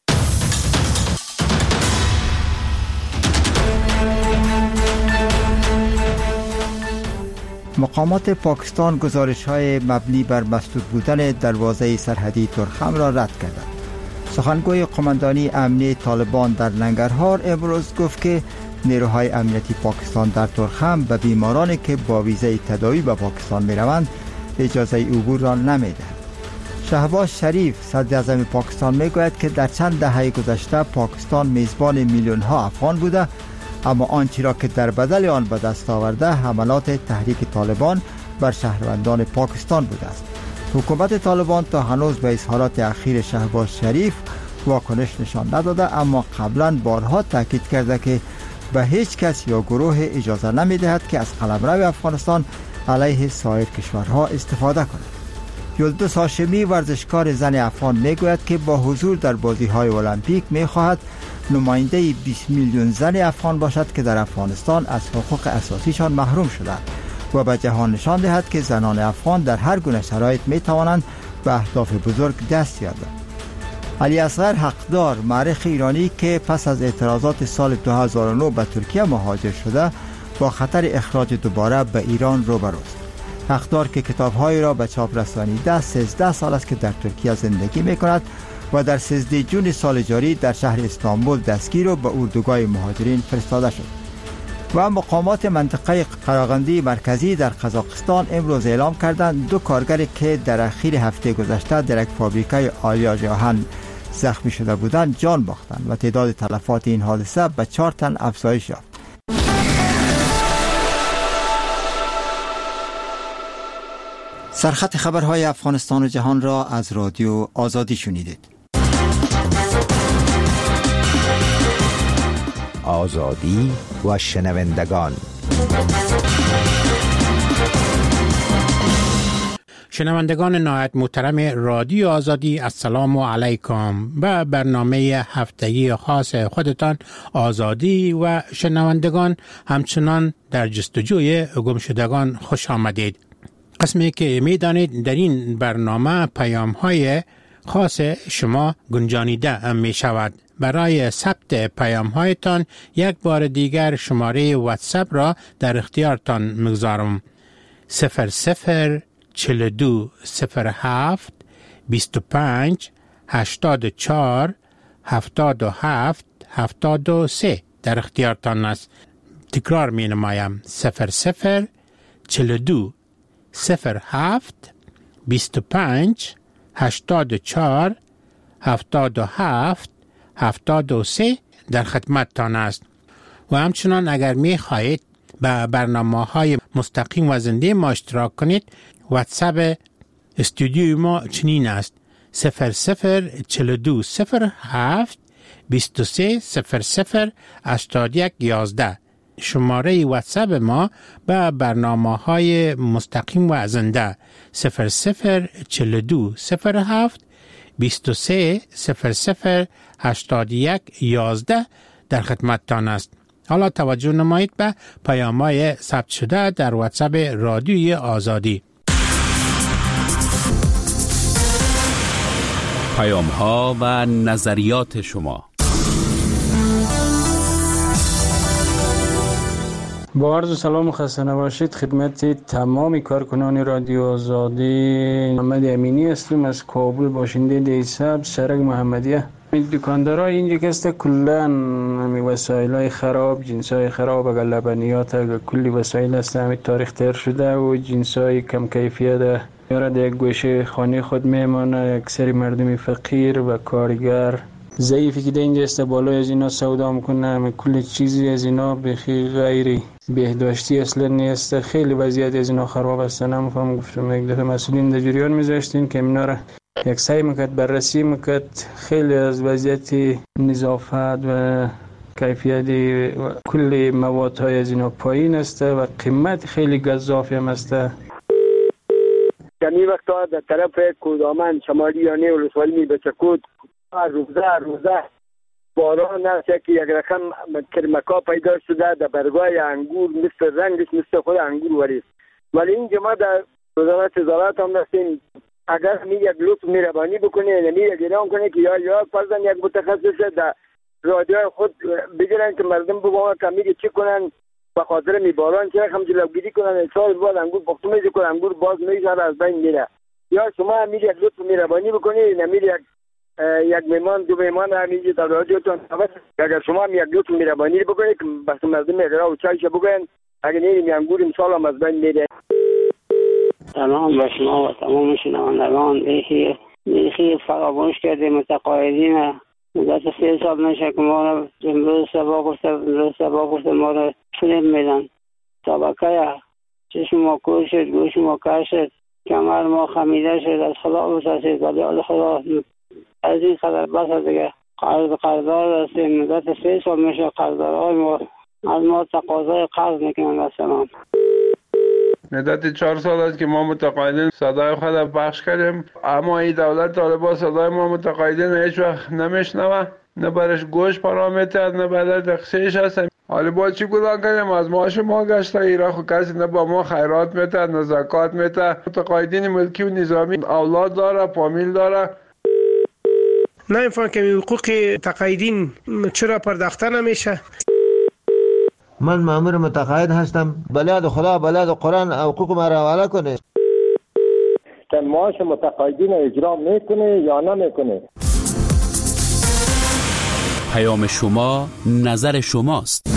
مقامات پاکستان گزارش‌های مبنی بر مسدود بودن دروازه سرحدی ترخم را رد کردند. سخنگوی قماندانی امنی طالبان در ننگرهار امروز گفت که نیروهای امنیتی پاکستان در ترخم به بیمارانی که با ویزای تداوی به پاکستان می‌روند اجازه عبور را نمی‌دهند. شهباز شریف صدر اعظم پاکستان میگوید که در چند دهه گذشته پاکستان میزبان میلیون‌ها افغان بوده، اما آنچه را که در بدل آن به دست آورده حملات تحریک طالبان بر شهروندان پاکستان بوده است. حکومت طالبان تا هنوز به اظهارات اخیر شهباز شریف واکنش نشان نداده، اما قبلا بارها تاکید کرده که به هیچ کس یا گروه اجازه نمی‌دهد که از قلمرو افغانستان علیه سایر کشورها استفاده کند. یلدز هاشمی ورزشکار زن افغان میگوید که با حضور در بازی‌های المپیک می‌خواهد نماینده 20 میلیون زن افغان باشد که در افغانستان از حقوق اساسیشان محروم شدند و به جهان نشان دهد که زنان افغان در هر گونه شرایط می‌توانند به اهداف بزرگ دست یابند. علی اصغر حقدار، مورخ ایرانی که پس از اعتراضات سال 2009 به ترکیه مهاجر شده، با خطر اخراج دوباره به ایران روبروست. حقدار که کتاب‌های را به چاپ رسانیده 13 سال است که در ترکیه زندگی می‌کند و در 13 جون سال جاری در شهر استانبول دستگیر و به اردوگاه مهاجرین فرستاده شد. و مقامات منطقه قراقندی مرکزی در قزاقستان امروز اعلام کردند 2 کارگر که در اخیر هفته گذشته در یک فابریکه آلیاژ آهن زخمی شده بودند جان باختند و تعداد تلفات این حادثه به 4 تن افزایش یافت. سرخط خبرهای افغانستان و جهان را از رادیو آزادی شنیدید. آزادی و شنوندگان. شنوندگان نهایت محترم رادیو آزادی، السلام علیکم. به برنامه هفتگی خاص خودتان آزادی و شنوندگان همچنان در جستجوی گمشدگان خوش آمدید. قسمی که میدانید در این برنامه پیام های خاص شما گنجانیده می شود. برای ثبت پیام هایتان یک بار دیگر شماره واتساپ را در اختیارتان میگذارم. 0042 07 25 84 77 73 در اختیارتان است. تکرار می نمایم. 0042 07 25 84 77 73 در خدمتتان است. و همچنان اگر می خواهید به برنامه‌های مستقیم و زنده ما اشتراک کنید، واتساپ استودیوی ما چنین است: 0042 07 23 00 81 11. شماره واتساپ ما به برنامه‌های مستقیم و زنده 0042 07 23 00 81 11 در خدمتتان است. حالا توجه نمایید به پیام‌های ثبت شده در واتساپ رادیوی آزادی. پیام‌ها و نظریات شما. با عرض سلام و خسته نباشید خدمت تمام کارکنان رادیو آزادی. محمد امینی هستم از کابل، باشنده دیساب سرک محمدیه. دکاندارا اینجا که است کلا وسایل‌های خراب، جنس‌های خراب، اگر لبنیات، اگر کلی وسایل است همین تاریخ تر شده و جنس‌های کم کیفیت یاره در گوشه خانه خود میمانه. اکثر مردم فقیر و کارگر ضعیفی که در اینجا است بالای از اینا سودا میکنه. همین کل چیزی از اینا بخی غیر بهداشتی اصلا نیست. خیلی وضعیت از اینا خراب است. نمیفهم گفتم یک دفعه مسئولین در جریان میذاشتین که اینا را یک سعی میکرد بررسی میکرد. خیلی از وضعیت نظافت و کیفیت کل موادهای از اینا پایین است و قیمت خیلی گزافی هم است. کمی وقتا در طرف کودامن شمالیانه و لسوالی بچکود روزه باران است که یک رقم کرمکا پیدا شده در برگای انگور مثل رنگش مثل خود انگور وریست. ولی اینجا ما در وزارت زراعت هم دستیم اگر می یک لطف مهربانی بکنه نمی یک اعلام کنه که یا فرضاً یک متخصص در رادیو خود بگیرن که مردم بگوان که میگه چی کنن به خاطر میباران چه رقم جلوگیری کنن. سال بعد انگور پختمیزی کنن انگور باز میزن از بین میره. یا شما همین یک لطف مهربانی بکنید نمی یک میمان دو میمان همینجا در رادیوتون اگر شما هم یک لطف مهربانی بکنید که بس مردم اقرا و چایش بگن اگر نیریم انگور امسال هم از بین میره. سلام به شما و تمام شنوندگان. بیخی فراموش کرده متقاعدین مدت 3 سال نشه که ما را امروز سبا گفته ما را فیلم میدن. طبقه چشم ما کور شد، گوش ما کر شد، کمر ما خمیده شد. از خدا بسازید ولی از خدا از این قدر بس دیگه قرضدار هستیم. مدت 3 سال میشه قرضدارهای ما از ما تقاضای قرض میکنن. السلام. مدت 4 سال است که ما متقاعدین صدای خود پخش کردیم، اما این دولت طالبان صدای ما متقاعدین هیچ وقت نمیشنوه، نه برش گوش پرا میتد نه بدر تقصیرش هست. حالا با چی گذار کنیم؟ از معاش ما گشته ایران خود کسی نه با ما خیرات میتد نه زکات میتد. متقاعدین ملکی و نظامی اولاد داره، فامیل داره. نمیفهم که حقوق تقاعدین چرا پرداخته نمیشه؟ من مأمور متقاعد هستم. بلاد خدا بلاد قرآن حقوق ما را حواله کنه. معاش متقاعدین اجرا میکنه یا نمیکنه؟ پیام شما نظر شماست.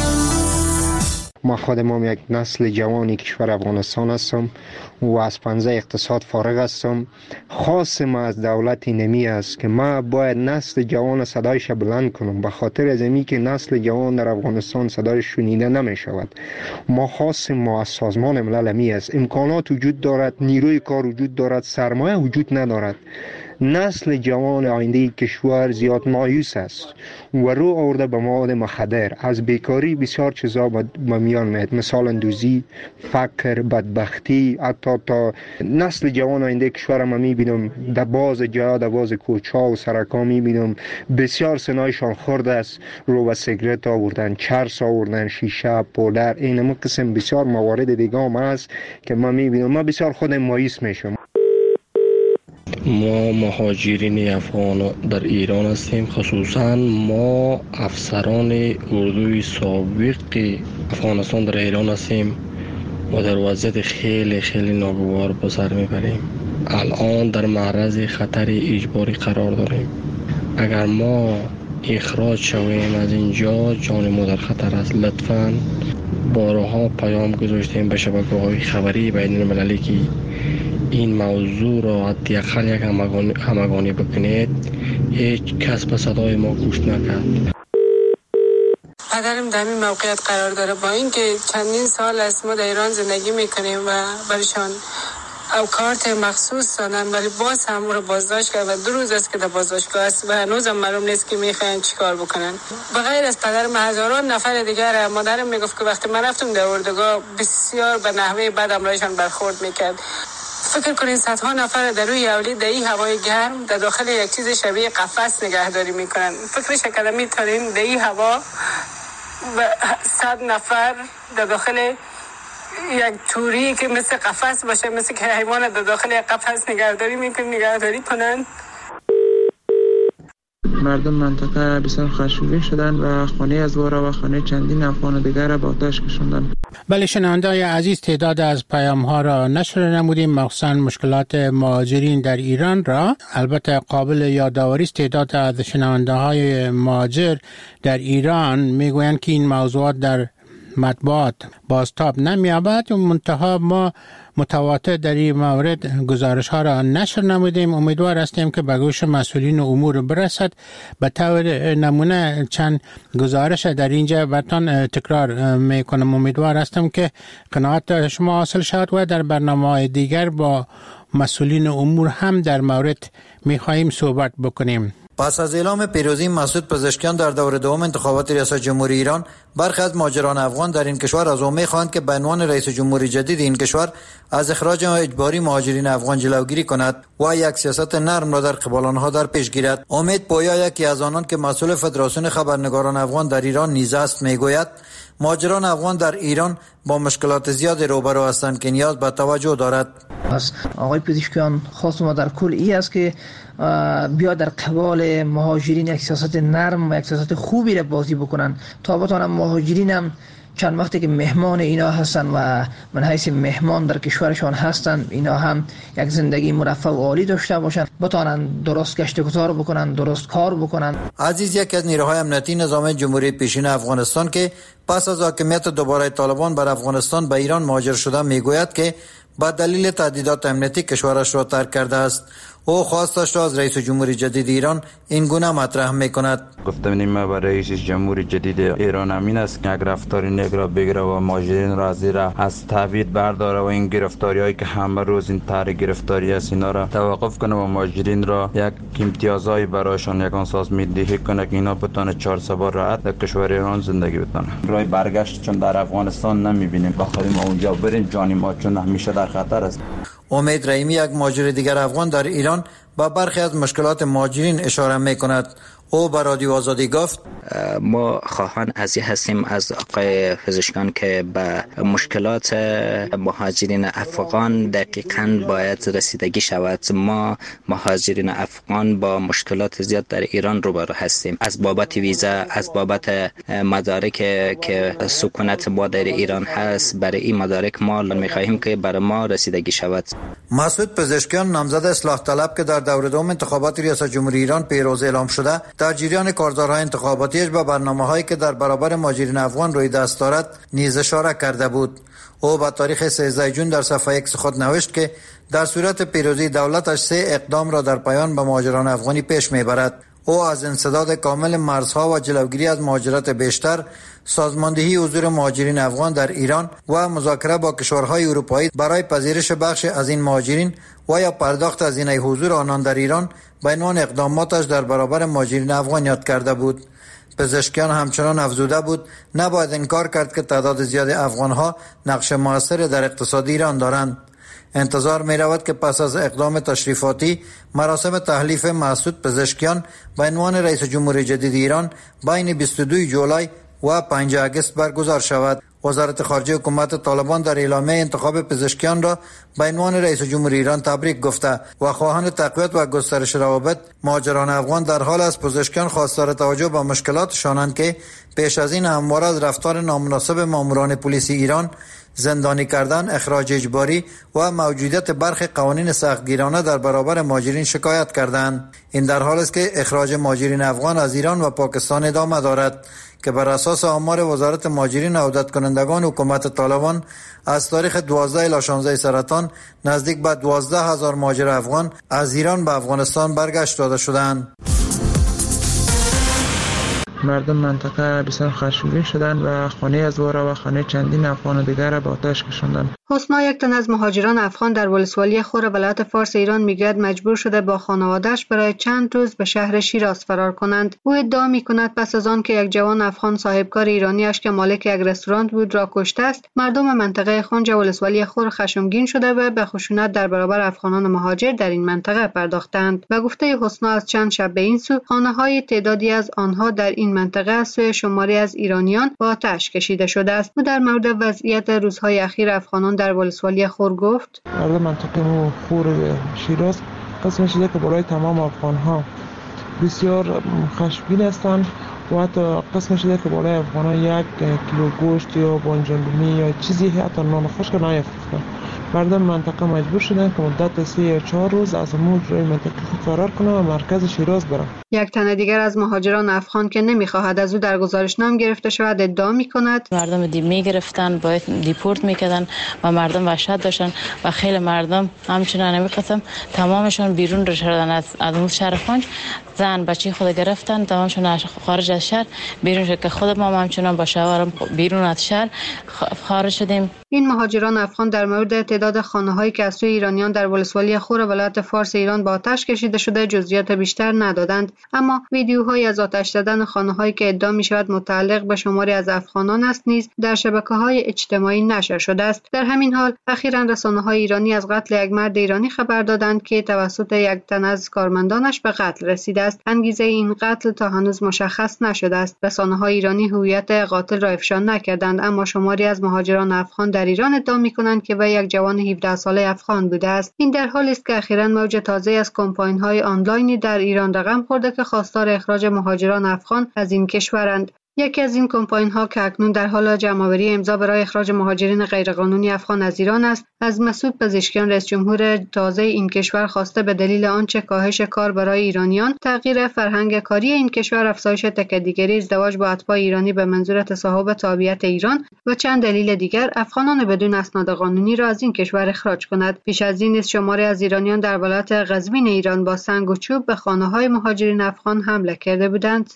ما خودم یک نسل جوانی کشور افغانستان هستم و از پنجه اقتصاد فارغ هستم. خاص ما از دولت نمی است که ما باید نسل جوان صدایش بلند کنم، به خاطر از اینکه که نسل جوان در افغانستان صدایش شنیده نمی شود. ما خاص ما از سازمان ملل می است. امکانات وجود دارد، نیروی کار وجود دارد، سرمایه وجود ندارد. نسل جوان آینده کشور زیاد مایوس است و رو آورده به مواد مخدر. از بیکاری بسیار چیزا به میان میاد، مثال اندوزی، فقر، بدبختی. حتی تا نسل جوان آینده کشور ما میبینم در باز جا، در باز کوچه و سرکا میبینم بسیار سنایشان خورده است. رو به سیگرت آوردن، چرس آوردن، شیشه، پودر، این قسم بسیار موارد دیگه هم هست که ما میبینم. ما بسیار خود مایوس میشم. ما مهاجرین افغان در ایران هستیم، خصوصا ما افسران اردوی سابق افغانستان در ایران هستیم و در وضعیت خیلی خیلی ناگوار به سر میبریم. الان در معرض خطر اجباری قرار داریم. اگر ما اخراج شویم از اینجا جان ما در خطر است. لطفاً بارها پیام گذاشتیم به شبکه‌های خبری بین المللی که این موضوع را حداقل یک همگانی بکنید. هیچ کس به صدای ما گوش نکرد. پدرم در این موقعیت قرار داره، با اینکه چندین سال است ما در ایران زندگی میکنیم و برشان او کارت مخصوص دادن، ولی باز هم او را بازداشت کرد و 2 روز است که در بازداشتگاه است و هنوز هم معلوم نیست که میخواین چیکار بکنن. بغیر از پدرم هزاران نفر دیگر. مادرم میگفت که وقتی من رفتم در اردوگاه بسیار به نحوه بد امرایشان برخورد میکرد. فکر کنین صدها نفر در روی اولی در این هوای گرم در داخل یک چیز شبیه قفس نگهداری میکنن. فکرش کردم میتونین در این هوا 100 نفر در داخل یک توری که مثل قفس باشه، مثل که حیوان در داخل یک قفس نگهداری کنن. مردم منطقه بسیار خشمگین شدند و خانه از وارا و خانه چندین افغان دیگر را به آتش کشاندند. بله شنونده‌های عزیز، تعداد از پیام‌ها را نشر نمودیم، مخصوصاً مشکلات مهاجرین در ایران را. البته قابل یادآوری است تعداد از شنونده‌های مهاجر در ایران میگویند که این موضوعات در مطبوعات بازتاب نمی‌یابد و منتها ما متواتر در این مورد گزارش ها را نشر نمودیم. امیدوار هستیم که به گوش مسئولین امور برسد. به طور نمونه چند گزارش در اینجا براتون تکرار میکنم. امیدوار هستم که قناعت شما حاصل شود و در برنامه‌های دیگر با مسئولین امور هم در مورد میخواهیم صحبت بکنیم. پس از اعلام پیروزی مسعود پزشکیان در دور دوم انتخابات ریاست جمهوری ایران، برخی از مهاجران افغان در این کشور از او می‌خواهند که به عنوان رئیس جمهوری جدید این کشور از اخراج اجباری مهاجرین افغان جلوگیری کند و یک سیاست نرم را در قبال آنها در پیش گیرد. امید پویا، یکی از آنان که مسئول فدراسیون خبرنگاران افغان در ایران نیز است، میگوید مهاجران افغان در ایران با مشکلات زیادی روبرو هستند که نیاز به توجه دارد. از آقای پزشکیان خواست ما در کل ای است که بیا در قبال مهاجرین یک سیاست نرم و یک سیاست خوبی را بازی بکنن تا بتوانم مهاجرین هم چند وقتی که مهمان اینا هستن و من حیث مهمان در کشورشان هستن، اینا هم یک زندگی مرفه و عالی داشته باشن، بتوانن درست گشت و گذار بکنن، درست کار بکنن. عزیز، یکی از نیروهای امنیتی نظام جمهوری پیشین افغانستان که پس از حاکمیت دوباره طالبان بر افغانستان به ایران مهاجر شده میگوید که با دلیل تهدیدات امنیتی کشورش را ترک کرده است. او خواستش را از رئیس جمهوری جدید ایران این گونه مطرح میکند. گفتم ما با رئیس جمهوری جدید ایران امین است که یک رفتار نیک را بگیره و مهاجرین را از تبعید برداره و این گرفتاریایی که همه روز این طرح گرفتاری است اینا را توقف کنه و مهاجرین را یک امتیازایی برایشان یک اساس میدهی کنه که اینا بتونه 4 سال راحت در کشور ایران زندگی بکنه. برای برگشت چون در افغانستان نمیبینیم، بخوایم اونجا بریم جان ما چون همیشه در خطر است. امید رحیمی، یک مهاجر دیگر افغان در ایران، با برخی از مشکلات مهاجرین اشاره میکند. او به رادیو آزادی گفت ما خواهان ازی هستیم از آقای پزشکیان که به مشکلات مهاجرین افغان دقیقاً باید رسیدگی شود. ما مهاجرین افغان با مشکلات زیاد در ایران روبرو هستیم، از بابت ویزا، از بابت مدارک که سکونت ما در ایران هست. برای این مدارک ما می‌خواهیم که برای ما رسیدگی شود. مسعود پزشکیان، نامزد اصلاح طلب که در دور دوم انتخابات ریاست جمهوری ایران پیروز اعلام شده، در جریان کارزارهای انتخاباتیش به برنامه‌هایی که در برابر مهاجرین افغان روی دست دارد نیز اشاره کرده بود. او با تاریخ 13 جون در صفحه ایکس خود نوشت که در صورت پیروزی دولتش 3 اقدام را در پایان به مهاجران افغانی پیش میبرد. او از انسداد کامل مرزها و جلوگیری از مهاجرت بیشتر، سازماندهی حضور مهاجرین افغان در ایران و مذاکره با کشورهای اروپایی برای پذیرش بخش از این مهاجرین و یا پرداخت هزینه حضور آنان در ایران به عنوان اقداماتش در برابر مهاجرین افغان یاد کرده بود. پزشکیان همچنان افزوده بود نباید انکار کرد که تعداد زیاد افغانها نقش موثر در اقتصاد ایران دارند. انتظار می رود که پس از اقدام تشریفاتی مراسم تحلیف مسعود پزشکیان به عنوان رئیس جمهوری جدید ایران بین 22 جولای و 5 آگوست برگزار شود. وزارت خارجه حکومت طالبان در اعلامیه انتخاب پزشکیان را به عنوان رئیس جمهوری ایران تبریک گفته و خواهان تقویت و گسترش روابط مهاجران افغان در حال از پزشکیان خواستار توجه به مشکلاتشانند که پیش از این همواره از رفتار نامناسب ماموران پلیس ایران، زندانی کردن، اخراج اجباری و موجودیت برخی قوانین سختگیرانه در برابر مهاجرین شکایت کردند. این در حالی است که اخراج مهاجرین افغان از ایران و پاکستان ادامه دارد که بر اساس آمار وزارت مهاجرین عودت کنندگان حکومت طالبان از تاریخ 12 الی 16 سرطان نزدیک به 12,000 مهاجر افغان از ایران به افغانستان برگشت داده شدند. مردم منطقه بسیار خشمگین شدند و خانه از وارا و خانه چندین افغان دیگر را به آتش کشاندند. حسنا، یک تن از مهاجران افغان در ولسوالی خور ولایت فارس ایران میگوید مجبور شده با خانواده‌اش برای چند روز به شهر شیراز فرار کنند. او ادعا میکند پس از آن که یک جوان افغان صاحبکار ایرانیش که مالک یک رستوران بود را کشته است، مردم منطقه خنج ولسوالی خور خشمگین شده و به خشونت در برابر افغانان مهاجر در این منطقه پرداختند. و گفته حسنا از چند شب به این سو خانه‌های تعدادی از آنها در این منطقه از سوی شماری از ایرانیان با آتش کشیده شده است. او در مورد وضعیت روزهای اخیر افغانان در ولسوالی خور گفت مردم منطقه خور شیراز قسم شده که برای تمام افغان‌ها بسیار خشمگین هستند و حتی قسم شده که بالای افغانان 1 کیلو گوشت یا بانجان یا چیزی حتی نان خشک نیافروختند. مردم منطقه مجبور شدن که مدت 3 یا 4 روز از موج روی منطقه فرار کنند و مرکز شیراز برند. یک تن دیگر از مهاجران افغان که نمیخواهد از او در گزارشنامه گرفته شود ادعا میکند مردم میگرفتن باید دیپورت میکردن و مردم وحشت داشتن و خیلی مردم همچنان نمیقسم تمامشون بیرون رو شدن از شهر خانج. زن بچه خود گرفتن تمامشون خارج از شهر بیرون شد که خود ما همچنان با شوهرم بیرون از شهر خارج شدیم. این مهاجران افغان در مورد تعداد خانه‌هایی که از سوی ایرانیان در ولسوالی خور ولایت فارس ایران با آتش کشیده شده جزئیات بیشتر ندادند، اما ویدیوهایی از آتش زدن خانه‌هایی که ادعا می‌شود متعلق به شماری از افغانان است نیز در شبکه‌های اجتماعی نشر شده است. در همین حال اخیراً رسانه‌های ایرانی از قتل یک مرد ایرانی خبر دادند که توسط یک تن از کارمندانش به قتل رسیده است. انگیزه این قتل تا هنوز مشخص نشده است. رسانه‌های ایرانی هویت قاتل را افشا نکردند، اما شماری از مهاجران افغان در ایران ادعا می‌کنند که وی یک جوان 17 ساله افغان بوده است. این در حالی است که اخیراً موج تازه از کمپاین‌های آنلاینی در ایران رقم خورده که خواستار اخراج مهاجران افغان از این کشورند. یکی از این کمپاین‌ها که اکنون در حال جمع‌آوری امضا برای اخراج مهاجرین غیرقانونی افغان از ایران است، از مسعود پزشکیان رئیس جمهور تازه این کشور خواسته به دلیل آنچه کاهش کار برای ایرانیان، تغییر فرهنگ کاری این کشور، افزایش تکیه‌گری، ازدواج با اتباع ایرانی به منظور تصاحب تابعیت ایران و چند دلیل دیگر افغانان بدون اسناد قانونی را از این کشور اخراج کند. پیش از این نیز شماری از ایرانیان در ولایت قزوین ایران با سنگ و چوب به خانه‌های مهاجرین افغان حمله کرده بودند.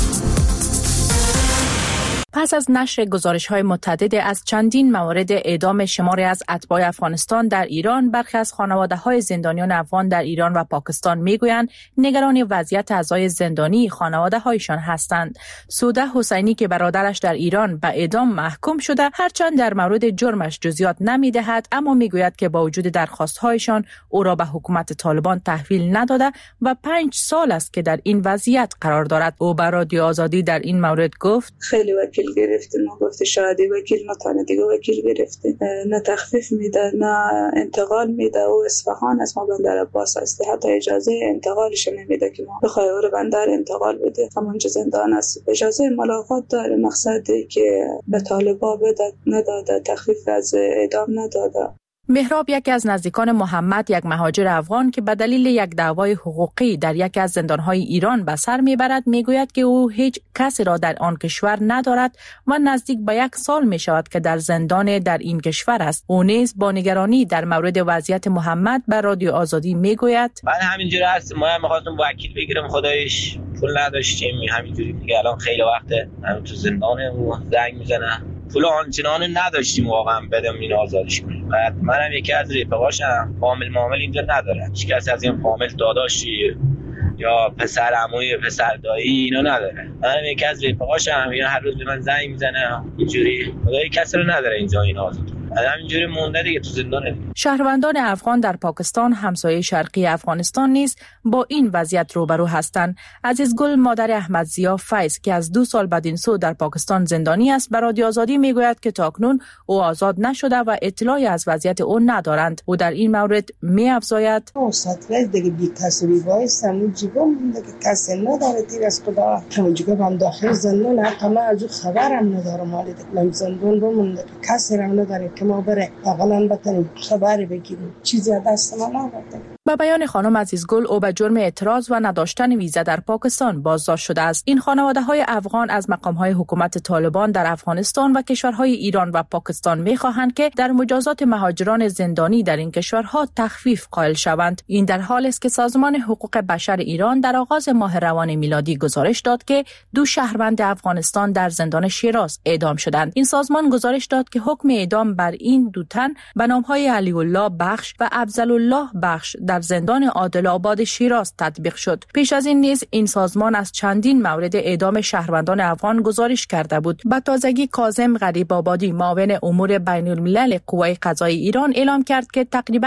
پس از نشر گزارش‌های متعدد از چندین موارد اعدام شماری از اتباع افغانستان در ایران، برخی از خانواده‌های زندانیان افغان در ایران و پاکستان می‌گویند نگران وضعیت اعضای زندانی خانواده‌هایشان هستند. سوده حسینی که برادرش در ایران به اعدام محکوم شده، هرچند در مورد جرمش جزئیات نمی‌دهد، اما می‌گوید که با وجود درخواست‌هایشان او را به حکومت طالبان تحویل نداده و 5 سال است که در این وضعیت قرار دارد. او به رادیو آزادی در این مورد گفت: خیلی وکیل گرفته، ما گفته شادی وکیل نتانه دیگه وکیل گرفته، نه تخفیف میده نه انتقال میده. او اصفهان از ما بندر عباس است، حتی اجازه انتقالش نمیده که ما بخوای او رو بندر انتقال بده، همونجا زندان است. اجازه ملاقات داره، مقصدی که به طالبا بده نداده، تخفیف از اعدام نداده. مهراب، یکی از نزدیکان محمد، یک مهاجر افغان که به دلیل یک دعوای حقوقی در یکی از زندانهای ایران به سر میبرد، میگوید که او هیچ کسی را در آن کشور ندارد و نزدیک به 1 سال میشود که در زندان در این کشور است. او نیز با نگرانی در مورد وضعیت محمد به رادیو آزادی میگوید: من همینجوری هستم، ما می‌خواستم وکیل بگیرم، خدایش پول نداشتیم، همینجوری دیگه. الان خیلی وقته همین تو زندانه و زنگ میزنه، پول آنچنان نداشتیم واقعا بدم این آزادش کنیم. بعد منم یکی از رفقاشم فامیل معامل اینجا نداره، هیچ کس از این فامیل داداشی یا پسر عموی پسر دایی اینا نداره. منم یکی از رفقاشم، اینا هر روز به من زنگ میزنه اینجوری، خدای کسی رو نداره اینجا این آزاد. همینجوری مونده دیگه تو زندانه. شهروندان افغان در پاکستان، همسایه شرقی افغانستان نیز با این وضعیت روبرو هستند. عزیزگل، مادر احمد ضیا فیض که از 2 سال بعد این سو در پاکستان زندانی است، به رادیو آزادی میگوید که تاکنون او آزاد نشده و اطلاعی از وضعیت او ندارند. او در این مورد می‌افزاید: اوساتوی دیگه بی کسبی وایسم جیبم دیگه کسی نداره، دیگه از خدا همونجا من داخل زندان، حتی من از خبرم ندارم، مالی دکلم زندان بمونده کسی هم نداره که ما بره اقلا بتونیم خبری بگیریم، چیزی دست ما نبوده. به بیان خانم عزیزگل، او به جرم اعتراض و نداشتن ویزا در پاکستان بازداشت شده است. این خانواده‌های افغان از مقام‌های حکومت طالبان در افغانستان و کشورهای ایران و پاکستان می‌خواهند که در مجازات مهاجران زندانی در این کشورها تخفیف قائل شوند. این در حالی است که سازمان حقوق بشر ایران در آغاز ماه روان میلادی گزارش داد که 2 شهروند افغانستان در زندان شیراز اعدام شدند. این سازمان گزارش داد که حکم اعدام بر این 2 تن به نام‌های علی الله بخش و افضل الله بخش در زندان عادل آباد شیراز تطبیق شد. پیش از این نیز این سازمان از چندین مورد اعدام شهروندان افغان گزارش کرده بود. به تازگی کاظم غریب آبادی، معاون امور بین الملل قوای قضایی ایران، اعلام کرد که تقریباً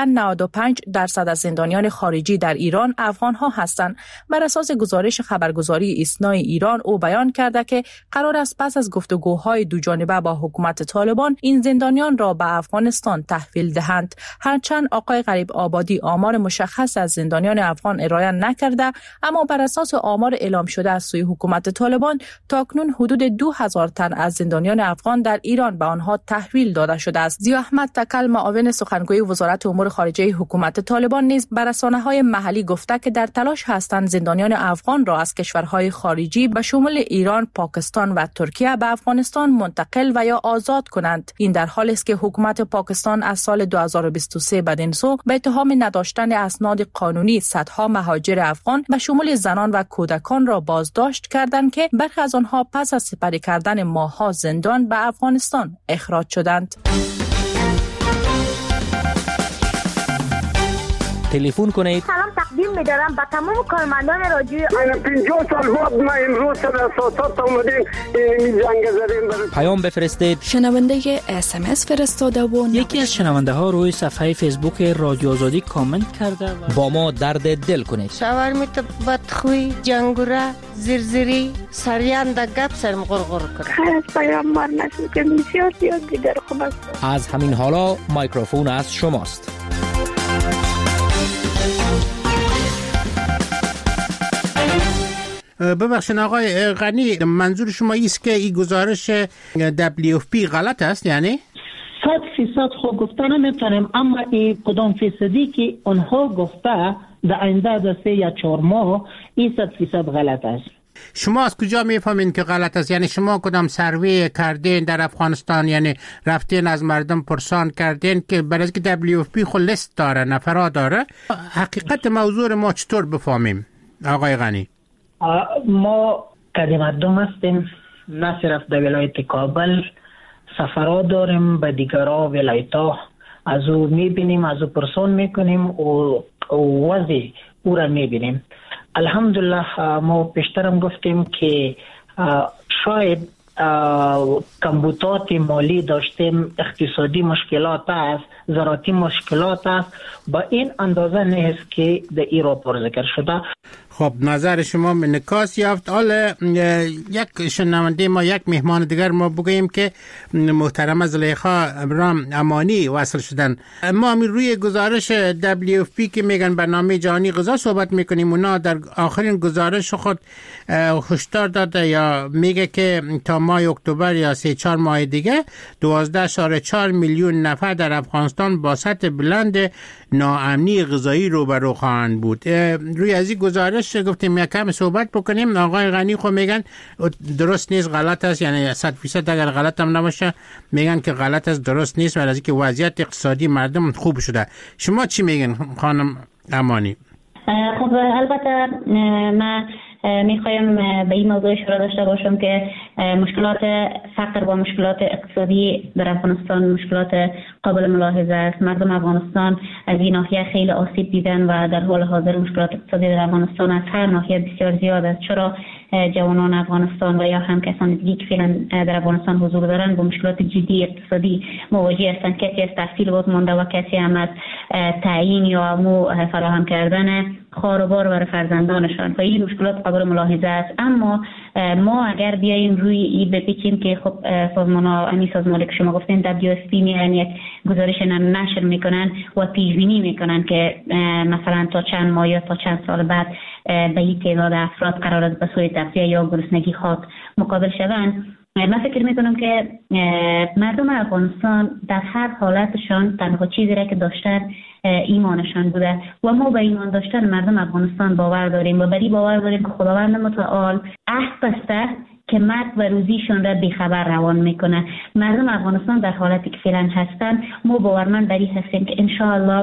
95% از زندانیان خارجی در ایران افغان ها هستند. بر اساس گزارش خبرگزاری ایسنای ایران، او بیان کرده که قرار است پس از گفتگوهای دوجانبه با حکومت طالبان این زندانیان را به افغانستان تحویل دهند. هرچند آقای غریب آبادی آمار مشخص مشخص از زندانیان افغان ارائه نکرده، اما بر اساس آمار اعلام شده از سوی حکومت طالبان تاکنون حدود 2000 تن از زندانیان افغان در ایران به آنها تحویل داده شده است. ضیا احمد تکل، معاون سخنگوی وزارت امور خارجه حکومت طالبان، نیز بر رسانه‌های محلی گفته که در تلاش هستند زندانیان افغان را از کشورهای خارجی به شمول ایران، پاکستان و ترکیه به افغانستان منتقل و یا آزاد کنند. این در حالی است که حکومت پاکستان از سال 2023 بدین سو به اتهام نداشتن اسناد قانونی صدها مهاجر افغان به شمول زنان و کودکان را بازداشت کردند که برخی از آنها پس از سپری کردن ماه‌ها زندان به افغانستان اخراج شدند. تلفن کنید. سلام تقدیم می‌دارم به تمام کارمندان رادیو. 50 سال بعد ما امروز سر اساسات اومدیم این جنگ زدیم. پیام بفرستید. شنونده SMS فرستاده و یکی از شنونده ها روی صفحه فیسبوک رادیو آزادی کامنت کرده با ما درد دل کنید. شاورمیت بدخوی، جنگوره، زرزری، سریان د گپ سرم غرغر کنه. خیر پیام مار نشد که بسیار زیاد دیگر خوب است. از همین حالا میکروفون از شماست. ببخشید آقای غنی، منظور شما است که این گزارش WFP غلط است؟ یعنی 100% خود گفته نمیتونیم، اما این کدام فیصدی که اونها گفته در آینده از 3 یا 4 ماه این 100% غلط است. شما از کجا میفهمین که غلط است؟ یعنی شما کدام سروی کردین در افغانستان؟ یعنی رفتین از مردم پرسان کردین که برای که WFP خود لیست داره، نفرات داره؟ حقیقت موضوع ما چطور بفهمیم آقای غنی؟ ما کدی مردم هستیم، نه صرف در ولایت کابل، سفرات داریم به دیگرها ولایت‌ها، از او میبینیم، از او پرسان میکنیم و وضع او را میبینیم. الحمدلله ما پیشترم گفتیم که شاید کمبودات مالی داشتیم، اقتصادی مشکلات است، زراعتی مشکلات است، با این اندازه نیست که در ایران پر ذکر شده. خب نظر شما نکاس یافت. حالا یک شنونده ما، یک مهمان دیگر ما بگوییم که محترم زلیخا ابراهیم امانی وصل شدن. ما روی گزارش WFP که میگن برنامه جهانی غذا صحبت میکنیم، اونا در آخرین گزارش خود هشدار داده یا میگه که تا ماه اکتبر یا 3-4 ماه دیگه 12.4 میلیون نفر در افغانستان با سطح بلند ناامنی غذایی روبرو خواهند بود. روی از این گزارش گفتیم یک کم صحبت بکنیم. آقای غنی خو میگن درست نیست، غلط است، یعنی 100% اگر غلط هم نباشه میگن که غلط است، درست نیست، ولی از اینکه وضعیت اقتصادی مردم خوب شده. شما چی میگن خانم امانی؟ خب البته ما میخوایم به این موضوع اشاره داشته باشم که مشکلات فقر و مشکلات اقتصادی در افغانستان مشکلات قابل ملاحظه است. مردم افغانستان از این ناحیه خیلی آسیب دیدن و در حال حاضر مشکلات اقتصادی در افغانستان از هر ناحیه بسیار زیاد است. چرا جوانان افغانستان و یا هم کسان دیگه که فعلا در افغانستان حضور دارند با مشکلات جدی اقتصادی مواجه هستند. کسی از تحصیل باز مانده و کسی هم از تعیین یا فراهم کردن خانوار برای فرزندانشان و این مشکلات قابل ملاحظه است. اما ما اگر بیاییم روی این بپیچیم که خب سازمانی که شما گفتین WFP میان یک گزارش نشر میکنن و پیش بینی میکنن که مثلا تا چند ماه یا تا چند سال بعد به این تعداد افراد قرار است به سوی تغذیه یا گرسنگی خاک مقابل شوند. من فکر میکنم که مردم افغانستان در هر حالتشان تنها چیزی را که داشتن ایمانشان بوده و ما به ایمان داشتن مردم افغانستان باور داریم و بری باور داریم که خداوند متعال عهد بسته که مرگ و روزیشون را بیخبر روان میکنه. مردم افغانستان در حالتی که فعلا هستن ما باورمند بری هستیم که انشاءالله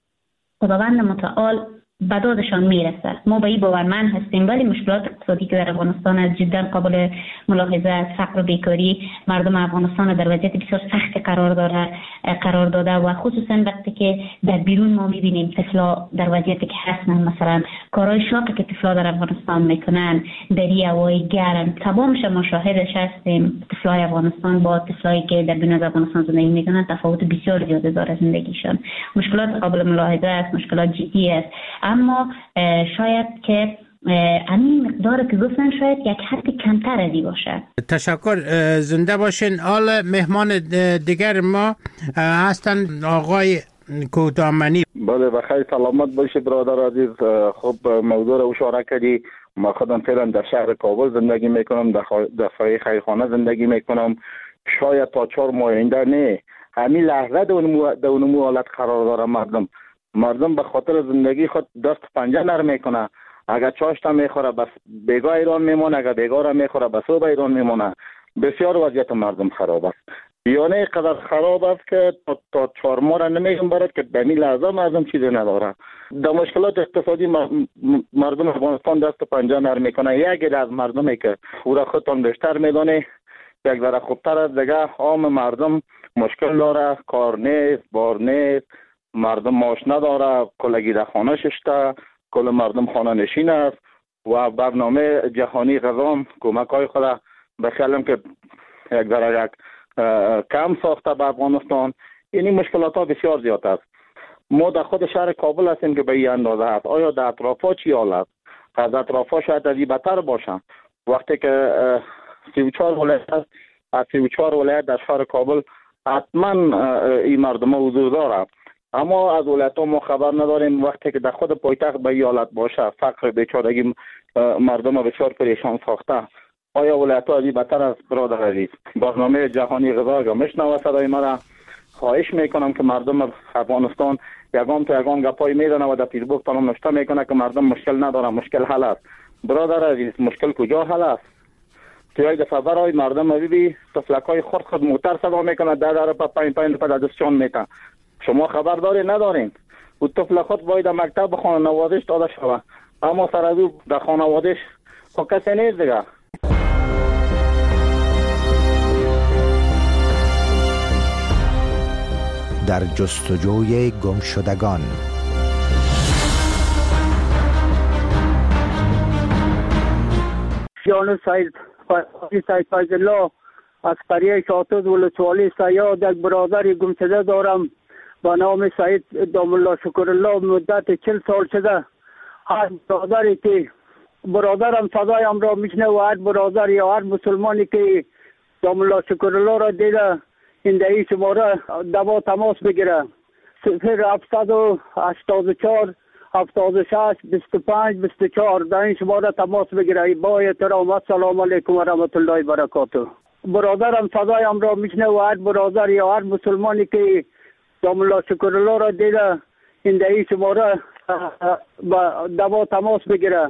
خداوند متعال به دادشان میرسه. ما به این باورمند هستیم، ولی مشکلات اقتصادی که در افغانستان از جدا قابل ملاحظه است. فقر و بیکاری مردم افغانستان در وضعیت بسیار سخت قرار داده و خصوصا وقتی که در بیرون ما میبینیم طفلا در وضعیتی که هستن، مثلا کارهای شاقی که طفلا در افغانستان میکنن، دری هوای گرم، تمامش ما شاهدش هستیم. طفلای افغانستان با طفلایی که در بیرون افغانستان زندگی میکنن تفاوت بسیار زیاده داره زندگیشان. مشکلات قابل ملاحظه است، مشکلات جدی است، اما شاید که همین مقدار که گفتن شاید یک حد کمتر ازی باشه. تشکر، زنده باشین. حال مهمان دیگر ما هستن آقای کوتامنی. بله بخیر سلامت باشید برادر عزیز. خب موضوع رو اشاره کردی. ما خودم فعلا در شهر کابل زندگی میکنم، در سایه خیرخانه زندگی میکنم. شاید تا 4 ماه آینده نه همین لحظه در اون حالت قرار داره. مردم به خاطر زندگی خود دست پنجه نرم میکنه. اگر چاشت میخوره بس بیگاه ایران میمونه، اگر بیگاه را میخوره بس او به ایران میمونه. بسیار وضعیت مردم خراب است. یعنی قدر خراب است که تا 4 ماه را نمیگم برات که در این لحظه مردم چیزی نداره. در مشکلات اقتصادی مردم افغانستان دست پنجه نرم میکنه. یکی از مردمی که او را خودتان بیشتر میدانه یک ذره خوبتر از دیگه عام مردم مشکل داره، کار نیست، بار نیست، مردم معاش نداره، کلگی در خانه ششته، کل مردم خانه نشین است و برنامه جهانی غذا کمک های خود بخیالم که یک ذره یک کم ساخته به افغانستان. یعنی مشکلات ها بسیار زیاد است. ما در خود شهر کابل هستیم که به این اندازه است. آیا در اطراف ها چی حال است؟ از اطراف ها شاید از این بدتر باشن. وقتی که 34 ولایت است، از 34 ولایت در شهر کابل حتما این مردم ها حضور داره. اما از ولایت ها ما خبر نداریم. وقتی که در خود پایتخت به این حالت باشه، فقر بیچارگی مردم ها بسیار پریشان ساخته، آیا ولایت ها از این بدتر است برادر عزیز؟ برنامه جهانی غذا اگر میشنوه صدای مرا، خواهش میکنم که مردم افغانستان یگام تا یگام گپای میزنه و در فیسبوک تمام نوشته میکنه که مردم مشکل نداره، مشکل حل است. برادر عزیز مشکل کجا حل است؟ توی دفعه برای مردم ببینی طفلکای خود موتر صدا میکنه، در پا پایین پا دستشان میتن. شما خبر دارین ندارین؟ و طفل خود باید مکتب به خانواده‌اش داده شود، اما سر از او در خانواده‌اش کسی نیست دیگه. در جستجوی گمشدگان. جان سید فیض الله از قریه شاطد ولسوالی سیاد یک برادر گمشده دارم با نام سید دام الله شکر الله. مدت 40 سال شده هر برادری که برادرم صدایم را میشنه و هر برادر یا هر مسلمانی که دام الله شکر الله را دیده این دهی شماره دوا تماس بگیره. 0784 76 25 24 در این شماره تماس بگیره. با احترام السلام علیکم و رحمت الله و برکاته. برادرم صدایم را میشنه و هر برادر یا هر مسلمانی که دام الله شکر الله را دیده این دهی شماره دوا تماس بگیره.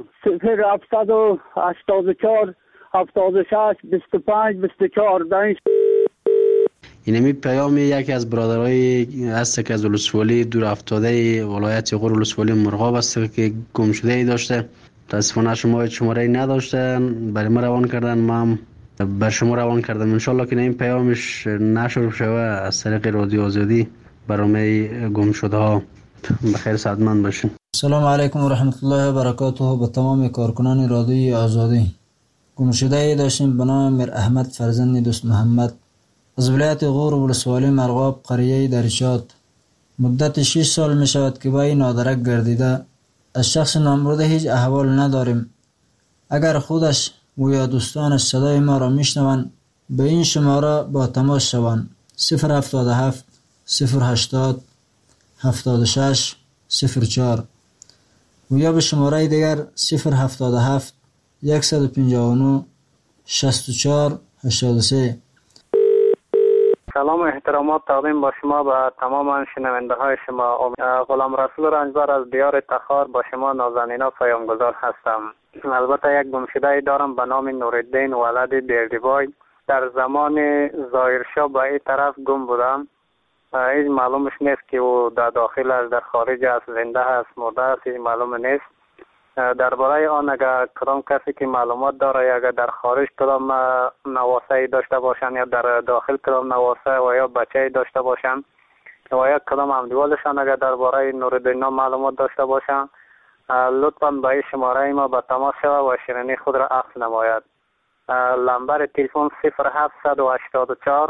0784 76 25 24 در این اینمی پیام یکی از برادرای است که از ولسوالی دور افتاده ولایت غور ولسوالی مرغاب است که گم شده ای داشته. متاسفانه شماره نداشته، برای ما روان کردن، ما هم بر شما روان کردم. انشالله که این پیامش نشر شوه از طریق رادیو آزادی برنامه گم شده ها. بخیر سعادتمند باشین. سلام علیکم و رحمت الله و برکاته. به تمام کارکنان رادیو آزادی. گم شده ای داشتیم به نام میر احمد فرزند دوست محمد از ولایت غور ولسوالی مرغاب قریه درشات. مدت 6 سال می شود که با این نادرک گردیده. از شخص نامبرده هیچ احوال نداریم. اگر خودش و یا دوستانش صدای ما را میشنوند به این شماره با تماس شوند. 077 080 76 04 و یا به شماره دیگر 077 159 64 83. سلام و احترامات تقدیم با شما به تمام شنونده های شما. غلام رسول رنجبر از دیار تخار با شما نازنینا پیامگذار هستم. البته یک گمشده دارم به نام نورالدین ولد بیردیبای. در زمان ظاهرشاه به این طرف گم بودم. هیچ معلومش نیست که او در داخل است، در خارج است، زنده است، مرده است، هیچ معلوم نیست. درباره آن اگر کدام کسی که معلومات داره یا اگر در خارج کدام نواسه داشته باشن یا در داخل کدام نواسه و یا بچه داشته باشن و یا کدام همدیوالشان اگر درباره نورالدین معلومات داشته باشن لطفاً به این شماره ما به تماس شود و شیرینی خود را اخذ نماید. نمبر تلفن 0784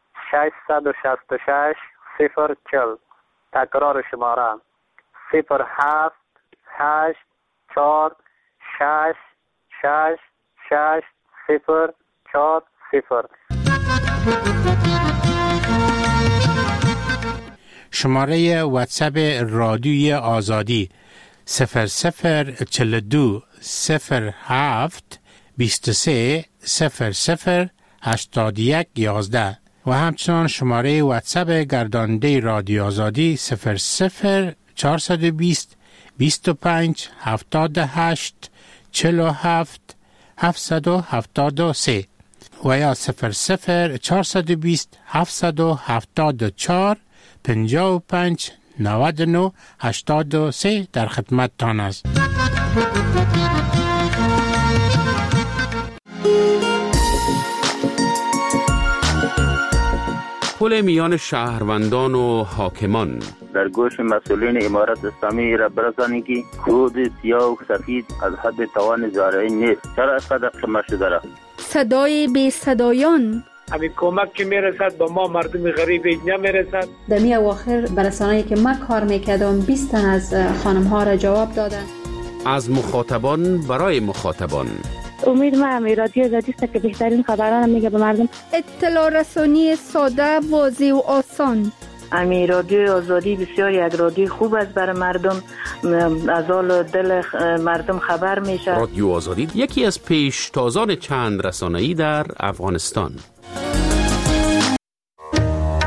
666 040. تکرار شماره 078 4 6 6 6 0 4 0. شماره واتساپ رادیوی آزادی 0042 07 23 00 81 11 و همچنان شماره واتساپ گرداننده رادیو آزادی 00 420 25 78 47 773 و یا 00 420 774 55 99 83 در خدمت تان است. پل میان شهروندان و حاکمان در گوش مسئولین امارت اسلامی را برسانید که کود سیاه و سفید از حد توان زارعی نیست. چرا اینقدر شما شده را؟ صدای بی صدایان همین کمک که میرسد با ما مردم غریب نمیرسد. دمی اواخر برسانه‌ای که من کار میکردم 20 تن از خانم ها را جواب دادن. از مخاطبان برای مخاطبان. امید ما رادیو آزادی است که بهترین خبران میگه به مردم. اطلاع رسانی ساده، واضح و آسان. رادیو آزادی بسیار یک رادیو خوب است برای مردم، از حال دل مردم خبر میشه. رادیو آزادی یکی از پیشتازان چند رسانه‌ای در افغانستان.